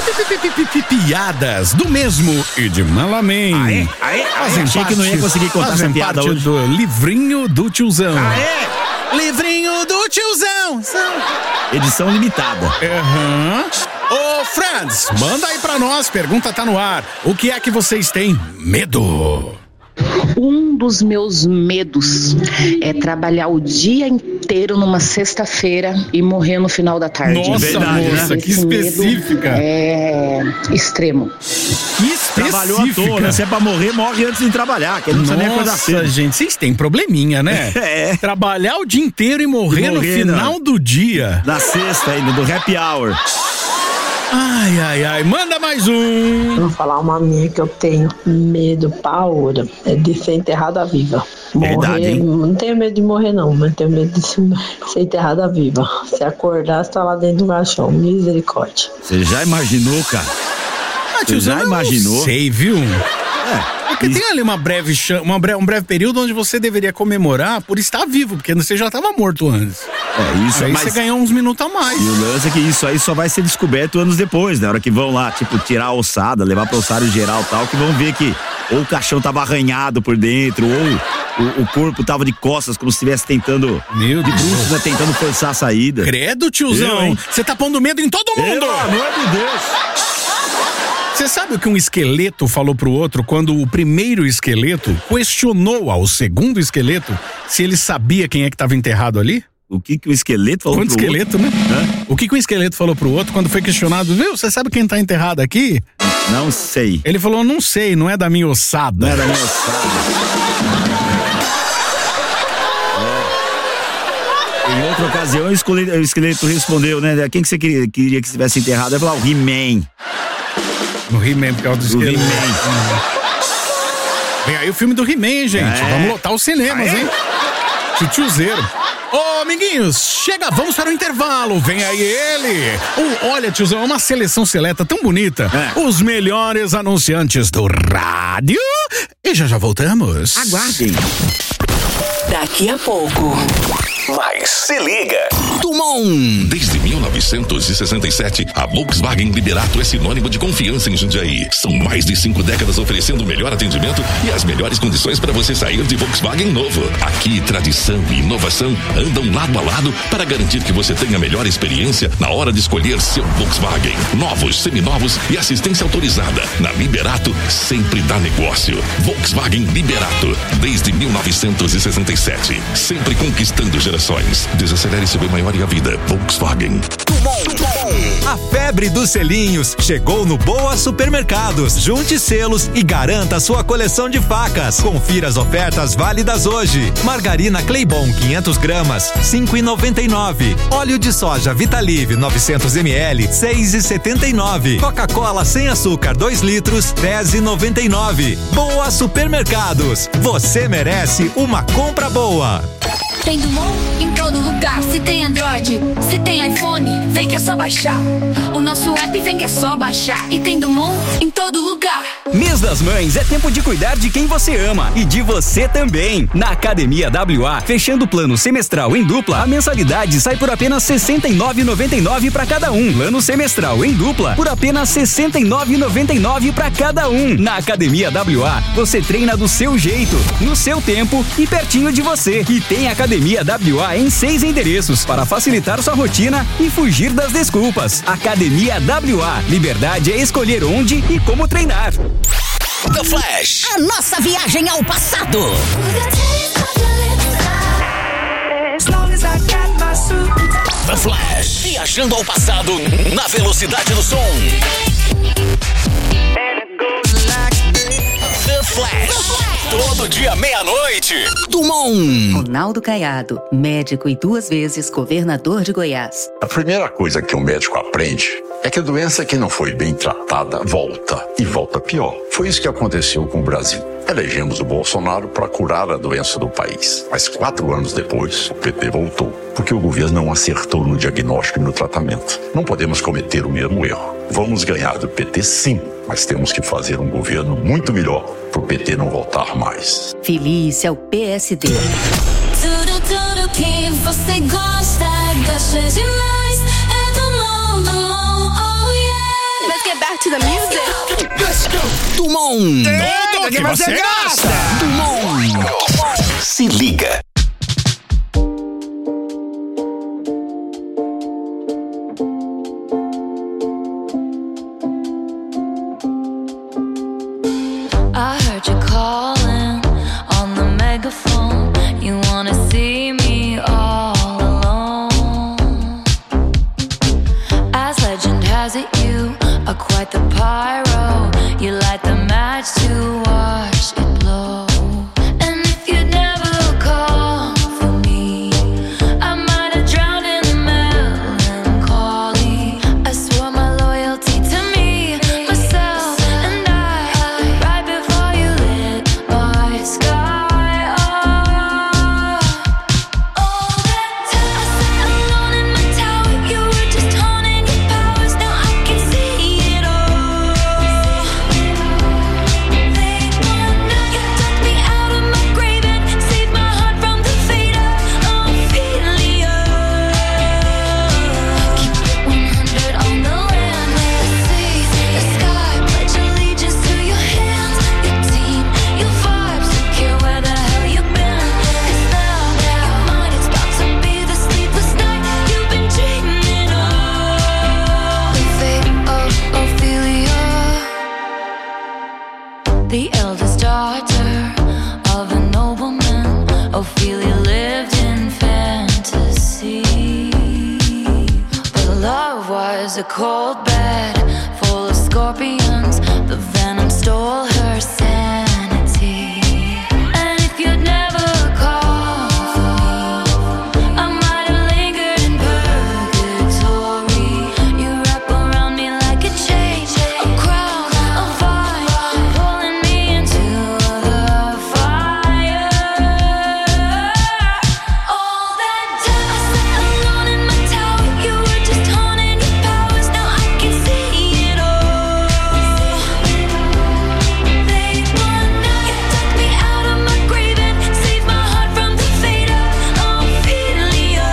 [SPEAKER 3] Piadas do mesmo e de Malamém.
[SPEAKER 2] Achei que não ia conseguir contar essa piada hoje.
[SPEAKER 3] Do livrinho do tiozão.
[SPEAKER 2] Livrinho do tiozão. Edição limitada.
[SPEAKER 3] Ô, Franz, manda aí pra nós, pergunta tá no ar. O que é que vocês têm medo?
[SPEAKER 5] Um dos meus medos é trabalhar o dia inteiro numa sexta-feira e morrer no final da tarde.
[SPEAKER 3] Nossa, verdade, moça, que específica.
[SPEAKER 5] É extremo.
[SPEAKER 3] Que específica.
[SPEAKER 2] Trabalhou à toa, né? Se é pra morrer, morre antes de trabalhar, que ele não precisa nem acordar cedo.
[SPEAKER 3] Nossa, gente, vocês têm probleminha, né? Trabalhar o dia inteiro e morrer no final do dia.
[SPEAKER 2] Na sexta ainda, do happy hour.
[SPEAKER 3] Ai, manda mais um.
[SPEAKER 7] Vou falar uma minha que eu tenho medo pra hora, é de ser enterrada viva.
[SPEAKER 2] Verdade, hein?
[SPEAKER 7] Não tenho medo de morrer não, mas tenho medo de ser enterrada viva. Se acordar, você tá lá dentro do caixão, misericórdia.
[SPEAKER 2] Você já imaginou, cara?
[SPEAKER 3] Você já imaginou? Sei, viu? Porque tem ali um breve período onde você deveria comemorar por estar vivo, porque você já estava morto antes.
[SPEAKER 2] Isso
[SPEAKER 3] aí você ganhou uns minutos a mais.
[SPEAKER 2] E o lance é que isso aí só vai ser descoberto anos depois, na hora que vão lá, tipo, tirar a ossada, levar pro ossário geral e tal, que vão ver que ou o caixão tava arranhado por dentro, ou o corpo tava de costas, como se estivesse tentando,
[SPEAKER 3] meu
[SPEAKER 2] de bruxos, né, tentando forçar a saída.
[SPEAKER 3] Credo, tiozão, hein? Você tá pondo medo em todo mundo!
[SPEAKER 2] Pelo amor de Deus!
[SPEAKER 3] Você sabe o que um esqueleto falou pro outro quando o primeiro esqueleto questionou ao segundo esqueleto se ele sabia quem é que tava enterrado ali?
[SPEAKER 2] O que o esqueleto falou pro
[SPEAKER 3] esqueleto,
[SPEAKER 2] outro?
[SPEAKER 3] Né? O que o esqueleto falou pro outro quando foi questionado? Viu, você sabe quem tá enterrado aqui?
[SPEAKER 2] Não sei.
[SPEAKER 3] Ele falou, não sei, não é da minha ossada.
[SPEAKER 2] Não é da minha ossada. Em outra ocasião, o esqueleto respondeu, né? Quem que você queria que estivesse enterrado? Ele falou, o He-Man.
[SPEAKER 3] No He-Man, por causa do esqueleto. Vem aí o filme do He-Man, hein, gente? Vamos lotar os cinemas, hein? Tchutchuzeiro. Ô, amiguinhos, chega, vamos para o intervalo. Vem aí ele. Olha, tiozão, é uma seleção seleta tão bonita. Os melhores anunciantes do rádio. E já voltamos.
[SPEAKER 2] Aguardem.
[SPEAKER 10] Daqui a pouco.
[SPEAKER 8] Mas se liga! Dumont! Desde 1967, a Volkswagen Liberato é sinônimo de confiança em Jundiaí. São mais de 5 décadas oferecendo o melhor atendimento e as melhores condições para você sair de Volkswagen novo. Aqui, tradição e inovação andam lado a lado para garantir que você tenha a melhor experiência na hora de escolher seu Volkswagen. Novos, seminovos e assistência autorizada. Na Liberato, sempre dá negócio. Volkswagen Liberato, desde 1967. Sempre conquistando gerações. Desacelere seu bem maior e a vida. Volkswagen.
[SPEAKER 24] A febre dos selinhos chegou no Boa Supermercados. Junte selos e garanta sua coleção de facas. Confira as ofertas válidas hoje. Margarina Claybon 500 gramas, 5,99. Óleo de soja Vitalive 900 ml, 6,79. Coca-Cola sem açúcar 2 litros, 10,99. Boa Supermercados. Você merece uma compra boa.
[SPEAKER 25] Tem Dumont em todo lugar. Se tem Android, se tem iPhone, vem que é só baixar. O nosso app vem que é só baixar. E tem Dumont em todo lugar.
[SPEAKER 26] Mês das Mães é tempo de cuidar de quem você ama e de você também. Na Academia WA, fechando o plano semestral em dupla, a mensalidade sai por apenas R$ 69,99 para cada um. Plano semestral em dupla por apenas R$ 69,99 para cada um. Na Academia WA, você treina do seu jeito, no seu tempo e pertinho de você. E tem Academia WA em 6 endereços para facilitar sua rotina e fugir das desculpas. Academia WA. Liberdade é escolher onde e como treinar.
[SPEAKER 8] The Flash.
[SPEAKER 10] A nossa viagem ao passado.
[SPEAKER 8] The Flash. Viajando ao passado na velocidade do som. The Flash. Todo dia, meia-noite. Dumont.
[SPEAKER 27] Ronaldo Caiado, médico e 2 vezes governador de Goiás.
[SPEAKER 28] A primeira coisa que um médico aprende é que a doença que não foi bem tratada volta, e volta pior. Foi isso que aconteceu com o Brasil. Elegemos o Bolsonaro para curar a doença do país. Mas 4 anos depois, o PT voltou, porque o governo não acertou no diagnóstico e no tratamento. Não podemos cometer o mesmo erro. Vamos ganhar do PT sim, mas temos que fazer um governo muito melhor para o PT não voltar mais.
[SPEAKER 27] Feliz é o PSD.
[SPEAKER 25] Tudo que você gosta demais. É Dumont, oh yeah. Let's get
[SPEAKER 4] get back to the music.
[SPEAKER 1] Let's go. Dumont.
[SPEAKER 2] Tudo que você gosta.
[SPEAKER 1] Dumont. Se liga.
[SPEAKER 25] I heard you calling on the megaphone. You wanna see me all alone. As legend has it, you are quite the pyro. You light the match to watch it blow. And if you'd never call for me, I might have drowned in the melancholy. I swore my loyalty to me, myself, and I. Right before you lit my sky up. All that time I sat alone in my tower, you were just honing your powers. Now I can see it all. Late one night, you took me out of my grave and saved my heart from the fate of Ophelia. Keep it 100 on the land, the sea, the sky. Pledge allegiance to your hands, your team, your vibes. Don't care where the hell you've been. 'Cause now your mind is about to be the sleepless night you've been dreaming of. The fate of Ophelia, the eldest daughter of a nobleman. Ophelia lived in fantasy, but love was a cold bed full of scorpions. The venom stole her sanity. And if you'd never called for me, I might have lingered in purgatory. You wrap around me like a chain, a crown, a vine, pulling me into the fire. All that time I sat alone in my tower, you were just honing your powers. Now I can see it all. Late one night, you took me out of my grave and saved my heart from the fate of Ophelia.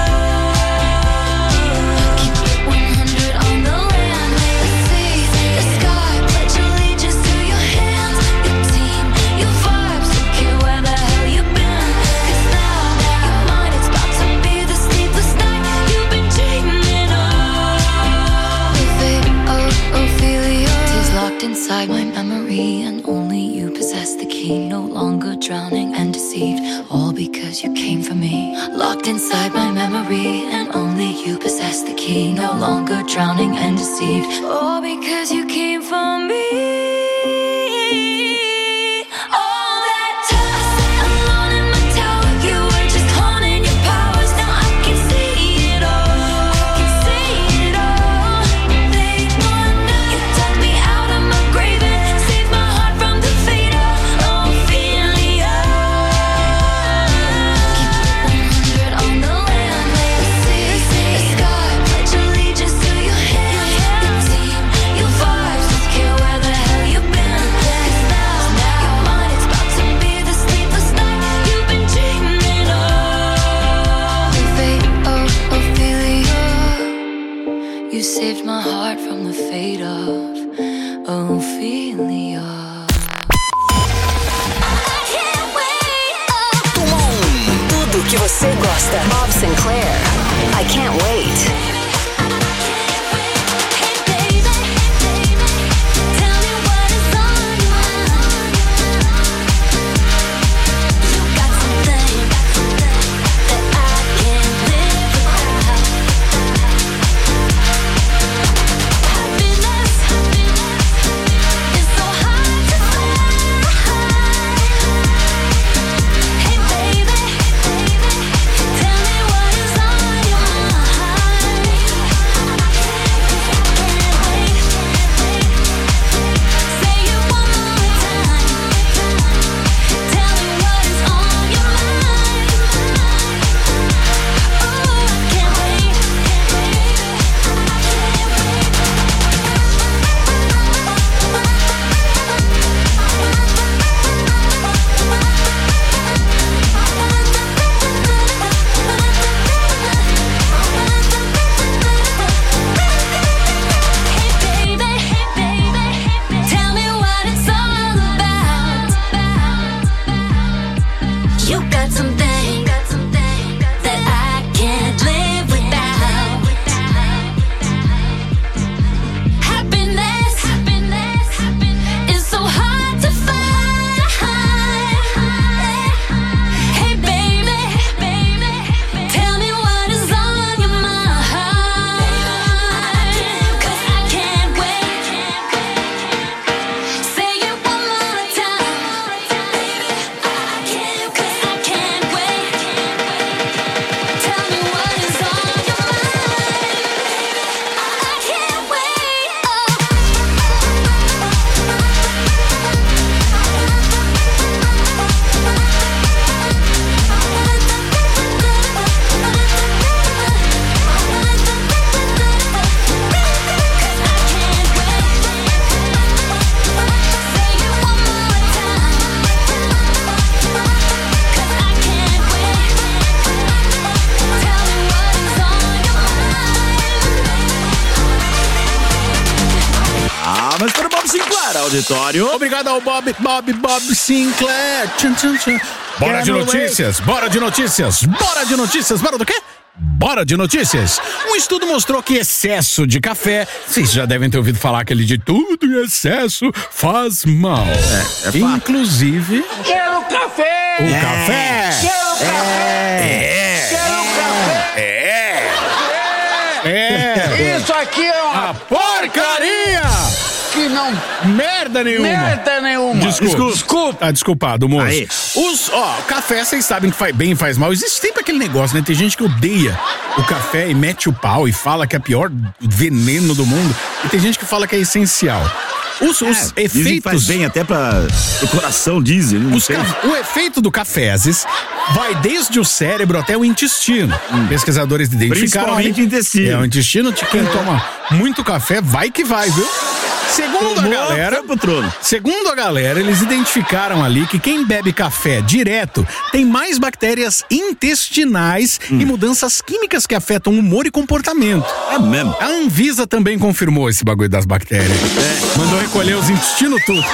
[SPEAKER 25] Keep it 100 on the land, the sea, the sky. Pledge allegiance to your hands, your team, your vibes. Don't care where the hell you've been. 'Cause now your mind is about to be the sleepless night you've been dreaming of. The fate of Ophelia is locked inside my memory, and only you possess the key. No longer drowning and deceived, all because you came for me. Locked inside my memory, and only you possess the key. No longer drowning and deceived, all because you came for me. All that time I sat alone in my tower, you were just honing your powers. Now I can see it all. I can see it all. Late one night, you took me out of my grave and saved my heart from the fate of Ophelia. Keep it 100 on the land, the sea, the sky. Pledge allegiance to your hands, your team, your vibes. Don't care where the hell you've been. 'Cause now your mind is about to be the sleepless night you've been dreaming of. The fate of Ophelia, you saved my heart from the fate of Ophelia.
[SPEAKER 10] Tudo que você gosta. Bob Sinclair. I can't wait.
[SPEAKER 25] Hey baby, tell me what is on your mind. You got something that I can't live without. Happiness is so hard to find. Hey baby, tell me what is on your mind. 'Cause I can't wait. Say it one more time. Cause I can't wait. Tell me what is on your mind. I can't wait.
[SPEAKER 2] Mas para o Bob Sinclair, auditório.
[SPEAKER 3] Obrigado ao Bob Sinclair. Tchan, tchan, tchan. Bora de notícias, bora de notícias, bora de notícias, bora do quê? Bora de notícias. Um estudo mostrou que excesso de café, vocês já devem ter ouvido falar aquele de tudo em excesso faz mal.
[SPEAKER 2] É fato.
[SPEAKER 3] Inclusive...
[SPEAKER 1] Quero café!
[SPEAKER 3] O café!
[SPEAKER 1] Quero café! Quero café! Isso aqui é uma
[SPEAKER 3] porcaria!
[SPEAKER 1] Que não...
[SPEAKER 3] Merda nenhuma!
[SPEAKER 1] Merda nenhuma!
[SPEAKER 3] Desculpa. Tá desculpado, moço. Aí. Café, vocês sabem que faz bem e faz mal. Existe sempre aquele negócio, né? Tem gente que odeia o café e mete o pau e fala que é o pior veneno do mundo. E tem gente que fala que é essencial. Os efeitos...
[SPEAKER 2] Dizem que faz bem até para o coração, dizem. Não sei.
[SPEAKER 3] O efeito do cafezes vai desde o cérebro até o intestino. Pesquisadores identificaram...
[SPEAKER 2] Principalmente o intestino.
[SPEAKER 3] O intestino de quem toma muito café vai que vai, viu? Segundo a galera, eles identificaram ali que quem bebe café direto tem mais bactérias intestinais e mudanças químicas que afetam humor e comportamento.
[SPEAKER 2] É mesmo?
[SPEAKER 3] A Anvisa também confirmou esse bagulho das bactérias. Mandou recolher os intestinos tudo.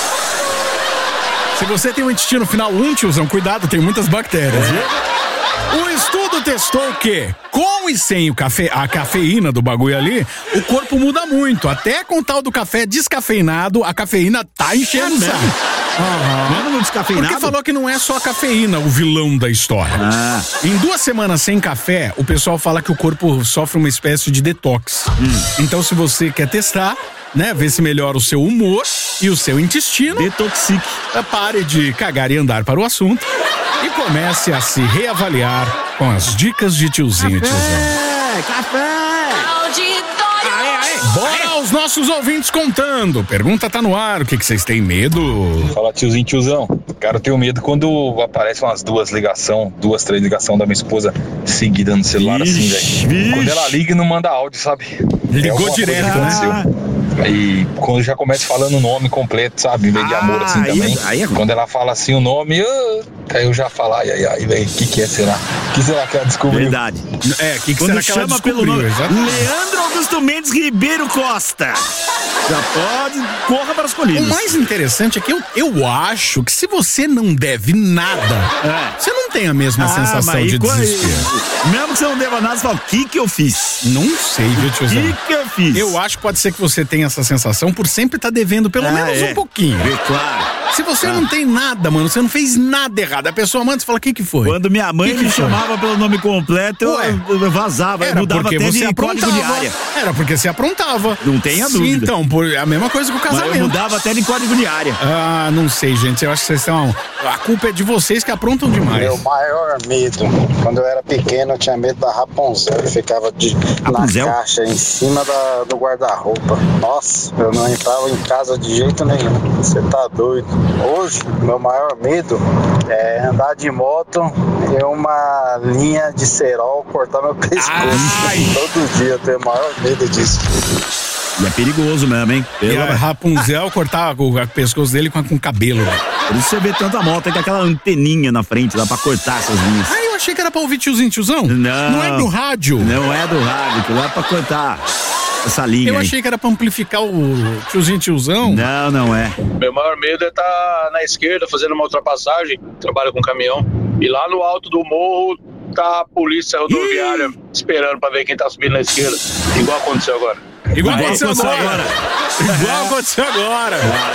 [SPEAKER 3] Se você tem um intestino final 1, tiozão, cuidado, tem muitas bactérias, viu? O estudo testou que, com e sem a cafeína do bagulho ali, o corpo muda muito. Até com o tal do café descafeinado, a cafeína tá enchendo o saco.
[SPEAKER 2] Mesmo no descafeinado?
[SPEAKER 3] Porque falou que não é só a cafeína o vilão da história. Em 2 semanas sem café, o pessoal fala que o corpo sofre uma espécie de detox. Então, se você quer testar, né, ver se melhora o seu humor e o seu intestino,
[SPEAKER 2] detoxique.
[SPEAKER 3] Pare de cagar e andar para o assunto e comece a se reavaliar com as dicas de tiozinho.
[SPEAKER 2] Café!
[SPEAKER 3] Bora aos nossos ouvintes contando. Pergunta tá no ar, o que vocês têm medo?
[SPEAKER 4] Fala tiozinho, tiozão. Cara, eu tenho medo quando aparecem umas 2, 3 ligações da minha esposa seguida no celular, assim, velho. Quando ela liga e não manda áudio, sabe?
[SPEAKER 3] Ligou direto,
[SPEAKER 4] né? E quando já começa falando o nome completo, sabe? Em vez de amor, assim, também. Quando ela fala assim o nome, aí eu já falo, ai, velho, o que é, será? O que será que ela descobriu?
[SPEAKER 2] Verdade.
[SPEAKER 3] Que será que ela
[SPEAKER 2] chama
[SPEAKER 3] descobriu?
[SPEAKER 2] pelo nome?
[SPEAKER 3] Exatamente.
[SPEAKER 2] Leandro Augusto Mendes Ribeiro Costa. Já pode, corra para as colinas.
[SPEAKER 3] O mais interessante é que eu acho que se você não deve nada, você não tem a mesma sensação de desespero.
[SPEAKER 2] Mesmo que você não deva nada, você fala, o que eu fiz?
[SPEAKER 3] Não sei, viu, tiozão?
[SPEAKER 2] O que eu fiz?
[SPEAKER 3] Eu acho que pode ser que você tenha essa sensação por sempre estar devendo pelo menos um pouquinho.
[SPEAKER 2] Claro.
[SPEAKER 3] Se você não tem nada, mano, você não fez nada errado. A pessoa manda e fala, o que foi?
[SPEAKER 2] Quando minha mãe me chamava pelo nome completo, eu vazava, eu mudava até de código de área.
[SPEAKER 3] Era porque você aprontava.
[SPEAKER 2] Não tenha dúvida.
[SPEAKER 3] Então, a mesma coisa com o casamento.
[SPEAKER 2] Mas eu mudava até de código de área.
[SPEAKER 3] Não sei, gente. Eu acho que vocês estão... A culpa é de vocês que aprontam demais.
[SPEAKER 23] Meu maior medo, quando eu era pequeno, eu tinha medo da Rapunzel. Eu ficava na caixa, em cima do guarda-roupa. Nossa, eu não entrava em casa de jeito nenhum. Você tá doido. Hoje, meu maior medo é andar de moto e uma linha de cerol cortar meu pescoço. Todo dia eu tenho o maior medo disso.
[SPEAKER 2] E é perigoso mesmo, hein?
[SPEAKER 3] E a Rapunzel cortava o pescoço dele com cabelo.
[SPEAKER 2] Por isso você vê tanta moto aí com aquela anteninha na frente lá pra cortar essas linhas.
[SPEAKER 3] Eu achei que era pra ouvir tiozão. Não é do rádio.
[SPEAKER 2] Não é do rádio, que lá é pra cortar essa linha.
[SPEAKER 3] Eu achei que era pra amplificar o tiozão.
[SPEAKER 2] Não é.
[SPEAKER 21] Meu maior medo é estar na esquerda fazendo uma ultrapassagem. Trabalho com caminhão. E lá no alto do morro tá a polícia rodoviária esperando pra ver quem tá subindo na esquerda. Igual aconteceu agora.
[SPEAKER 3] Igual aconteceu agora. Igual aconteceu agora.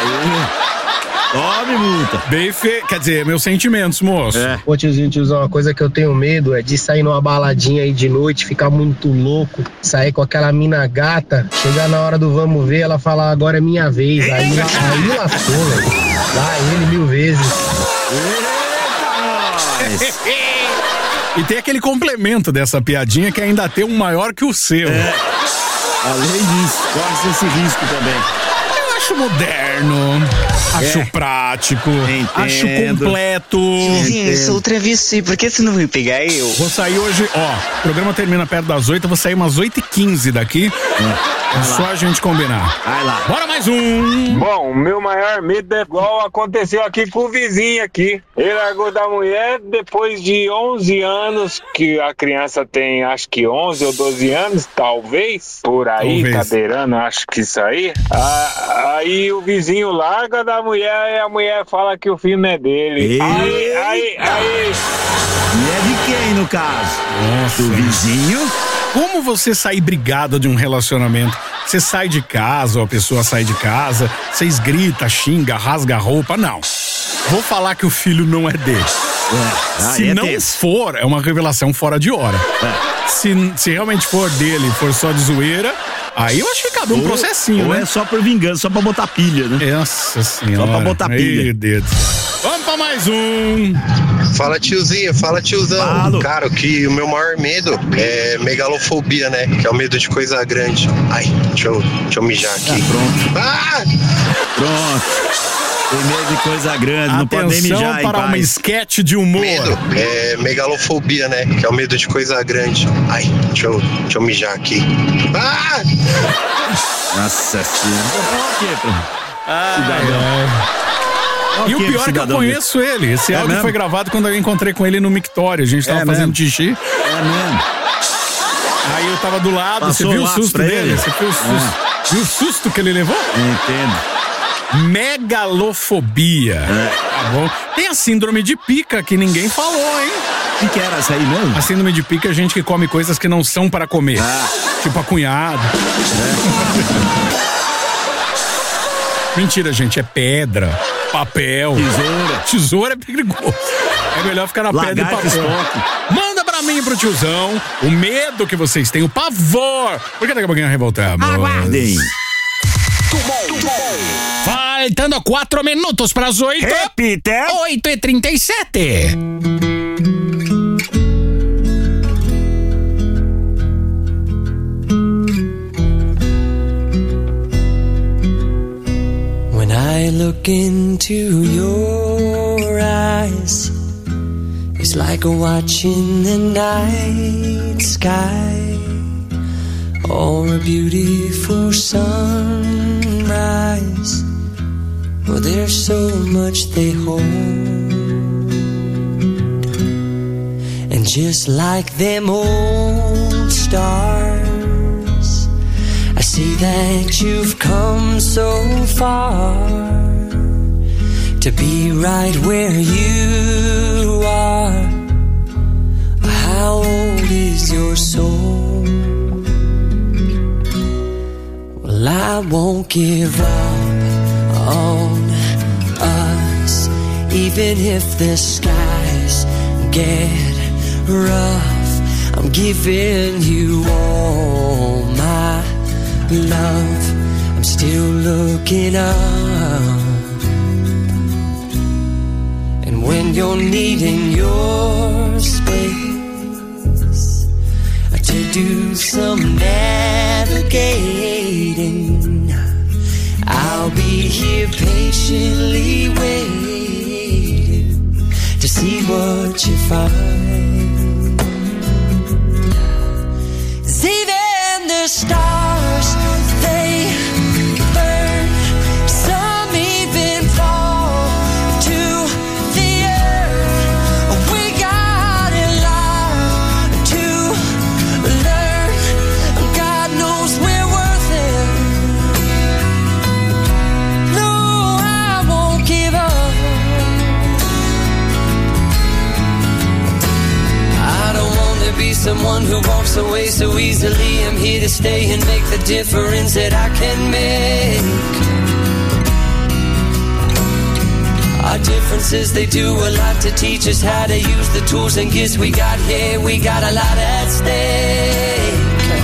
[SPEAKER 2] Tome multa.
[SPEAKER 3] Bem feio. Quer dizer, meus sentimentos, moço.
[SPEAKER 6] Ô tiozão, uma coisa que eu tenho medo é de sair numa baladinha aí de noite, ficar muito louco, sair com aquela mina gata, chegar na hora do vamos ver, ela falar agora é minha vez. Aí lascou, velho. Dá ele 1000 vezes.
[SPEAKER 3] E tem aquele complemento dessa piadinha que ainda tem um maior que o seu.
[SPEAKER 2] Além disso, corre esse risco também.
[SPEAKER 3] Eu acho moderno, acho prático, acho completo.
[SPEAKER 9] Tiozinho, eu sou travesti, por que você não veio pegar eu?
[SPEAKER 3] Vou sair hoje, o programa termina perto das 8, eu vou sair umas 8h15 daqui. É só a gente combinar.
[SPEAKER 2] Vai lá.
[SPEAKER 3] Bora mais um.
[SPEAKER 12] Bom, o meu maior medo é igual aconteceu aqui com o vizinho aqui. Ele largou da mulher depois de 11 anos, que a criança tem acho que 11 ou 12 anos, talvez, por aí, cadeirando, acho que isso aí. Aí o vizinho larga da mulher e a mulher fala que o filho não é dele. Aí.
[SPEAKER 2] E é de quem, no caso? Do vizinho?
[SPEAKER 3] Como você sair brigado de um relacionamento? Você sai de casa, ou a pessoa sai de casa, vocês gritam, xinga, rasga a roupa, não. Vou falar que o filho não é dele. Se não for, é uma revelação fora de hora. Se realmente for dele, for só de zoeira, aí eu acho que cabe um processinho,
[SPEAKER 2] ou
[SPEAKER 3] né?
[SPEAKER 2] é só por vingança, só pra botar pilha, né?
[SPEAKER 3] Nossa senhora.
[SPEAKER 2] Só pra botar pilha.
[SPEAKER 3] Meu Deus. Vamos pra mais um.
[SPEAKER 22] Fala tiozinho, fala tiozão.
[SPEAKER 2] Falo.
[SPEAKER 22] Cara, que o meu maior medo é megalofobia, né? Que é o medo de coisa grande. Ai, deixa eu mijar aqui.
[SPEAKER 2] Pronto. Tem medo de coisa grande, não pode nem mijar.
[SPEAKER 3] Atenção para uma esquete de humor.
[SPEAKER 22] Medo é megalofobia, né? Que é o medo de coisa grande. Ai, deixa eu mijar aqui.
[SPEAKER 2] Nossa senhora.
[SPEAKER 3] E o pior é que eu conheço ele. Esse áudio foi gravado quando eu encontrei com ele no mictório. A gente tava fazendo xixi.
[SPEAKER 2] É mesmo.
[SPEAKER 3] Aí eu tava do lado,
[SPEAKER 2] Passou
[SPEAKER 3] você viu o susto dele?
[SPEAKER 2] ele?
[SPEAKER 3] Você viu o susto? Viu o susto que ele levou?
[SPEAKER 2] Entendo.
[SPEAKER 3] Megalofobia. Tá bom? Tem a síndrome de pica que ninguém falou, hein?
[SPEAKER 2] O que era essa aí mesmo?
[SPEAKER 3] A síndrome de pica é gente que come coisas que não são para comer. Tipo acunhado. Mentira, gente, é pedra, papel. Tesoura é perigoso. É melhor ficar na pedra e papel. Manda pra mim e pro tiozão o medo que vocês têm, o pavor. Porque daqui a pouquinho revoltamos.
[SPEAKER 2] Aguardem.
[SPEAKER 3] Faltando 4 minutos para as 8.
[SPEAKER 2] Repita.
[SPEAKER 3] 8h37.
[SPEAKER 14] When I look into your eyes, it's like watching the night sky or a beautiful sunrise. Well, there's so much they hold, and just like them old stars, I see that you've come so far to be right where you are. How old is your soul? Well, I won't give up on us, even if the skies get rough. I'm giving you all my love. I'm still looking up, and when you're needing your space to do some navigating, I'll be here patiently waiting to see what you find. 'Cause even the stars, they burn. Some even fall to the earth. We got in line to learn. God knows we're worth it. No, I won't give up. someone who walks away so easily. I'm here to stay and make the difference that I can make. Our differences, they do a lot to teach us how to use the tools and gifts we got here. We got a lot at stake.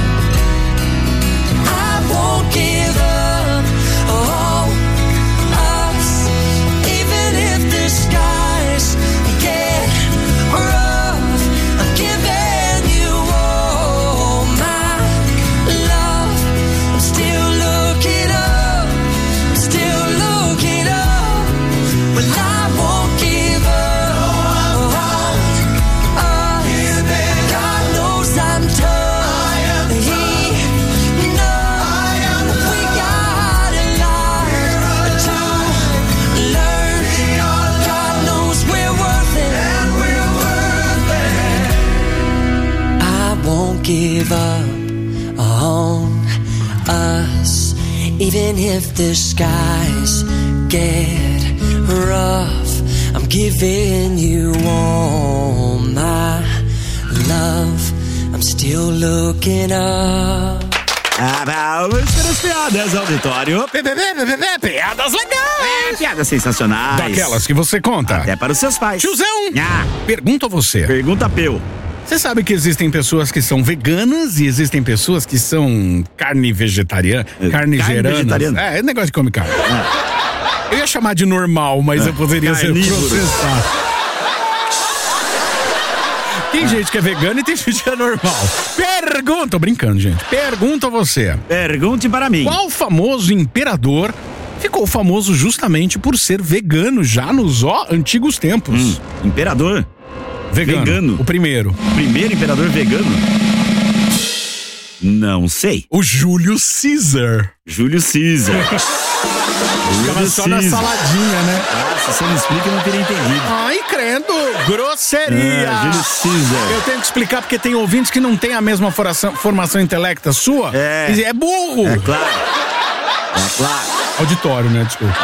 [SPEAKER 14] I won't give up on us, even if the skies get rough. I'm giving you all my love. I'm still looking up, I'm still looking up. Well, I won't give up on us. God knows I'm tough. He knows we got a lot to learn. God knows we're worth it. I won't give up on us, even if the skies get rough. I'm giving you all my love. I'm still looking up.
[SPEAKER 2] Vamos para as piadas, auditório. Piadas legais. Piadas sensacionais.
[SPEAKER 3] Daquelas que você conta.
[SPEAKER 2] Até para os seus pais.
[SPEAKER 3] Tiozão, pergunta a você.
[SPEAKER 2] Pergunta Peu.
[SPEAKER 3] Você sabe que existem pessoas que são veganas e existem pessoas que são carne vegetariana, carnigeranas. É negócio de comer carne. Eu ia chamar de normal, mas eu poderia ser processado. Tem gente que é vegana e tem gente que é normal. Tô brincando, gente. Pergunto a você.
[SPEAKER 2] Pergunte para mim.
[SPEAKER 3] Qual famoso imperador ficou famoso justamente por ser vegano já nos antigos tempos?
[SPEAKER 2] Imperador?
[SPEAKER 3] Vegano. O primeiro.
[SPEAKER 2] Primeiro imperador vegano? Não sei.
[SPEAKER 3] O Júlio César.
[SPEAKER 2] Júlio César.
[SPEAKER 3] Ficava só na saladinha, né?
[SPEAKER 2] Se você não explica, eu não teria entendido.
[SPEAKER 3] Ai, crendo, grosseria.
[SPEAKER 2] Júlio César.
[SPEAKER 3] Eu tenho que explicar porque tem ouvintes que não têm a mesma formação intelecta sua. É burro.
[SPEAKER 2] É claro. É claro.
[SPEAKER 3] Auditório, né? Desculpa.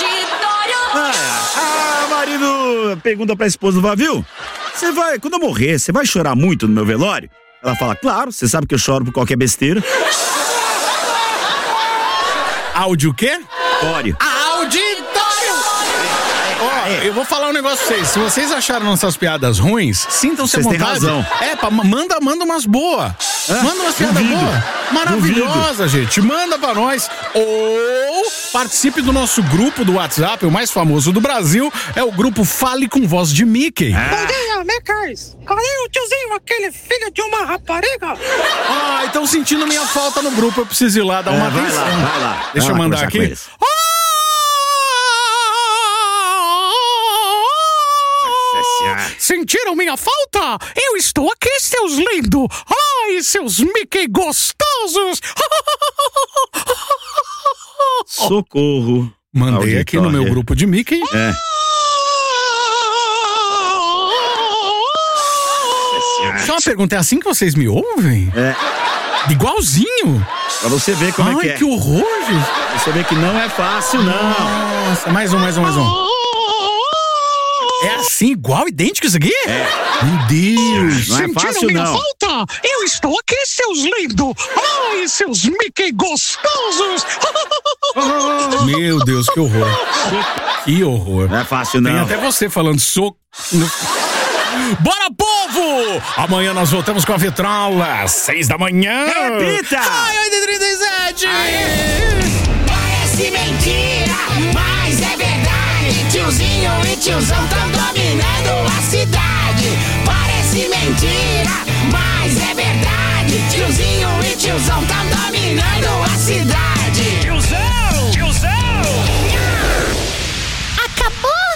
[SPEAKER 2] Marido pergunta pra esposa do Vavio: quando eu morrer, você vai chorar muito no meu velório? Ela fala: claro, você sabe que eu choro por qualquer besteira.
[SPEAKER 3] Áudio o quê?
[SPEAKER 2] Auditório.
[SPEAKER 3] Eu vou falar um negócio pra vocês. Se vocês acharam nossas piadas ruins, sintam-se à vontade.
[SPEAKER 2] Vocês têm razão.
[SPEAKER 3] Manda umas boas. Manda umas piadas boas. Maravilhosa, gente. Manda pra nós. Ou participe do nosso grupo do WhatsApp, o mais famoso do Brasil. É o grupo Fale com Voz de Mickey.
[SPEAKER 11] Bom dia, Mecais. Cadê o tiozinho, aquele filho de uma rapariga?
[SPEAKER 3] Estão sentindo minha falta no grupo. Eu preciso ir lá dar uma atenção.
[SPEAKER 2] Vai lá.
[SPEAKER 3] Deixa eu mandar aqui. Sentiram minha falta? Eu estou aqui, seus lindos. Ai, seus Mickey gostosos.
[SPEAKER 2] Socorro.
[SPEAKER 3] Mandei aqui no meu grupo de Mickey. Só uma pergunta, é assim que vocês me ouvem? Igualzinho?
[SPEAKER 2] Pra você ver como é que é.
[SPEAKER 3] Ai, que horror, gente.
[SPEAKER 2] Você vê que não é fácil, não.
[SPEAKER 3] Nossa, mais um. É assim, igual, idêntico isso aqui? Meu Deus.
[SPEAKER 2] Não é fácil,
[SPEAKER 11] minha
[SPEAKER 2] não.
[SPEAKER 11] falta? Eu estou aqui, seus lindos. Ai, seus Mickey gostosos.
[SPEAKER 3] Meu Deus, que horror. Que horror.
[SPEAKER 2] Não é fácil, não.
[SPEAKER 3] Tem até você falando Bora, povo! Amanhã nós voltamos com a Vitrola, 6 da manhã.
[SPEAKER 2] Repita!
[SPEAKER 3] Ai, 8h37!
[SPEAKER 1] Parece mentira, mas é verdade. Tiozinho e tiozão tão dominando.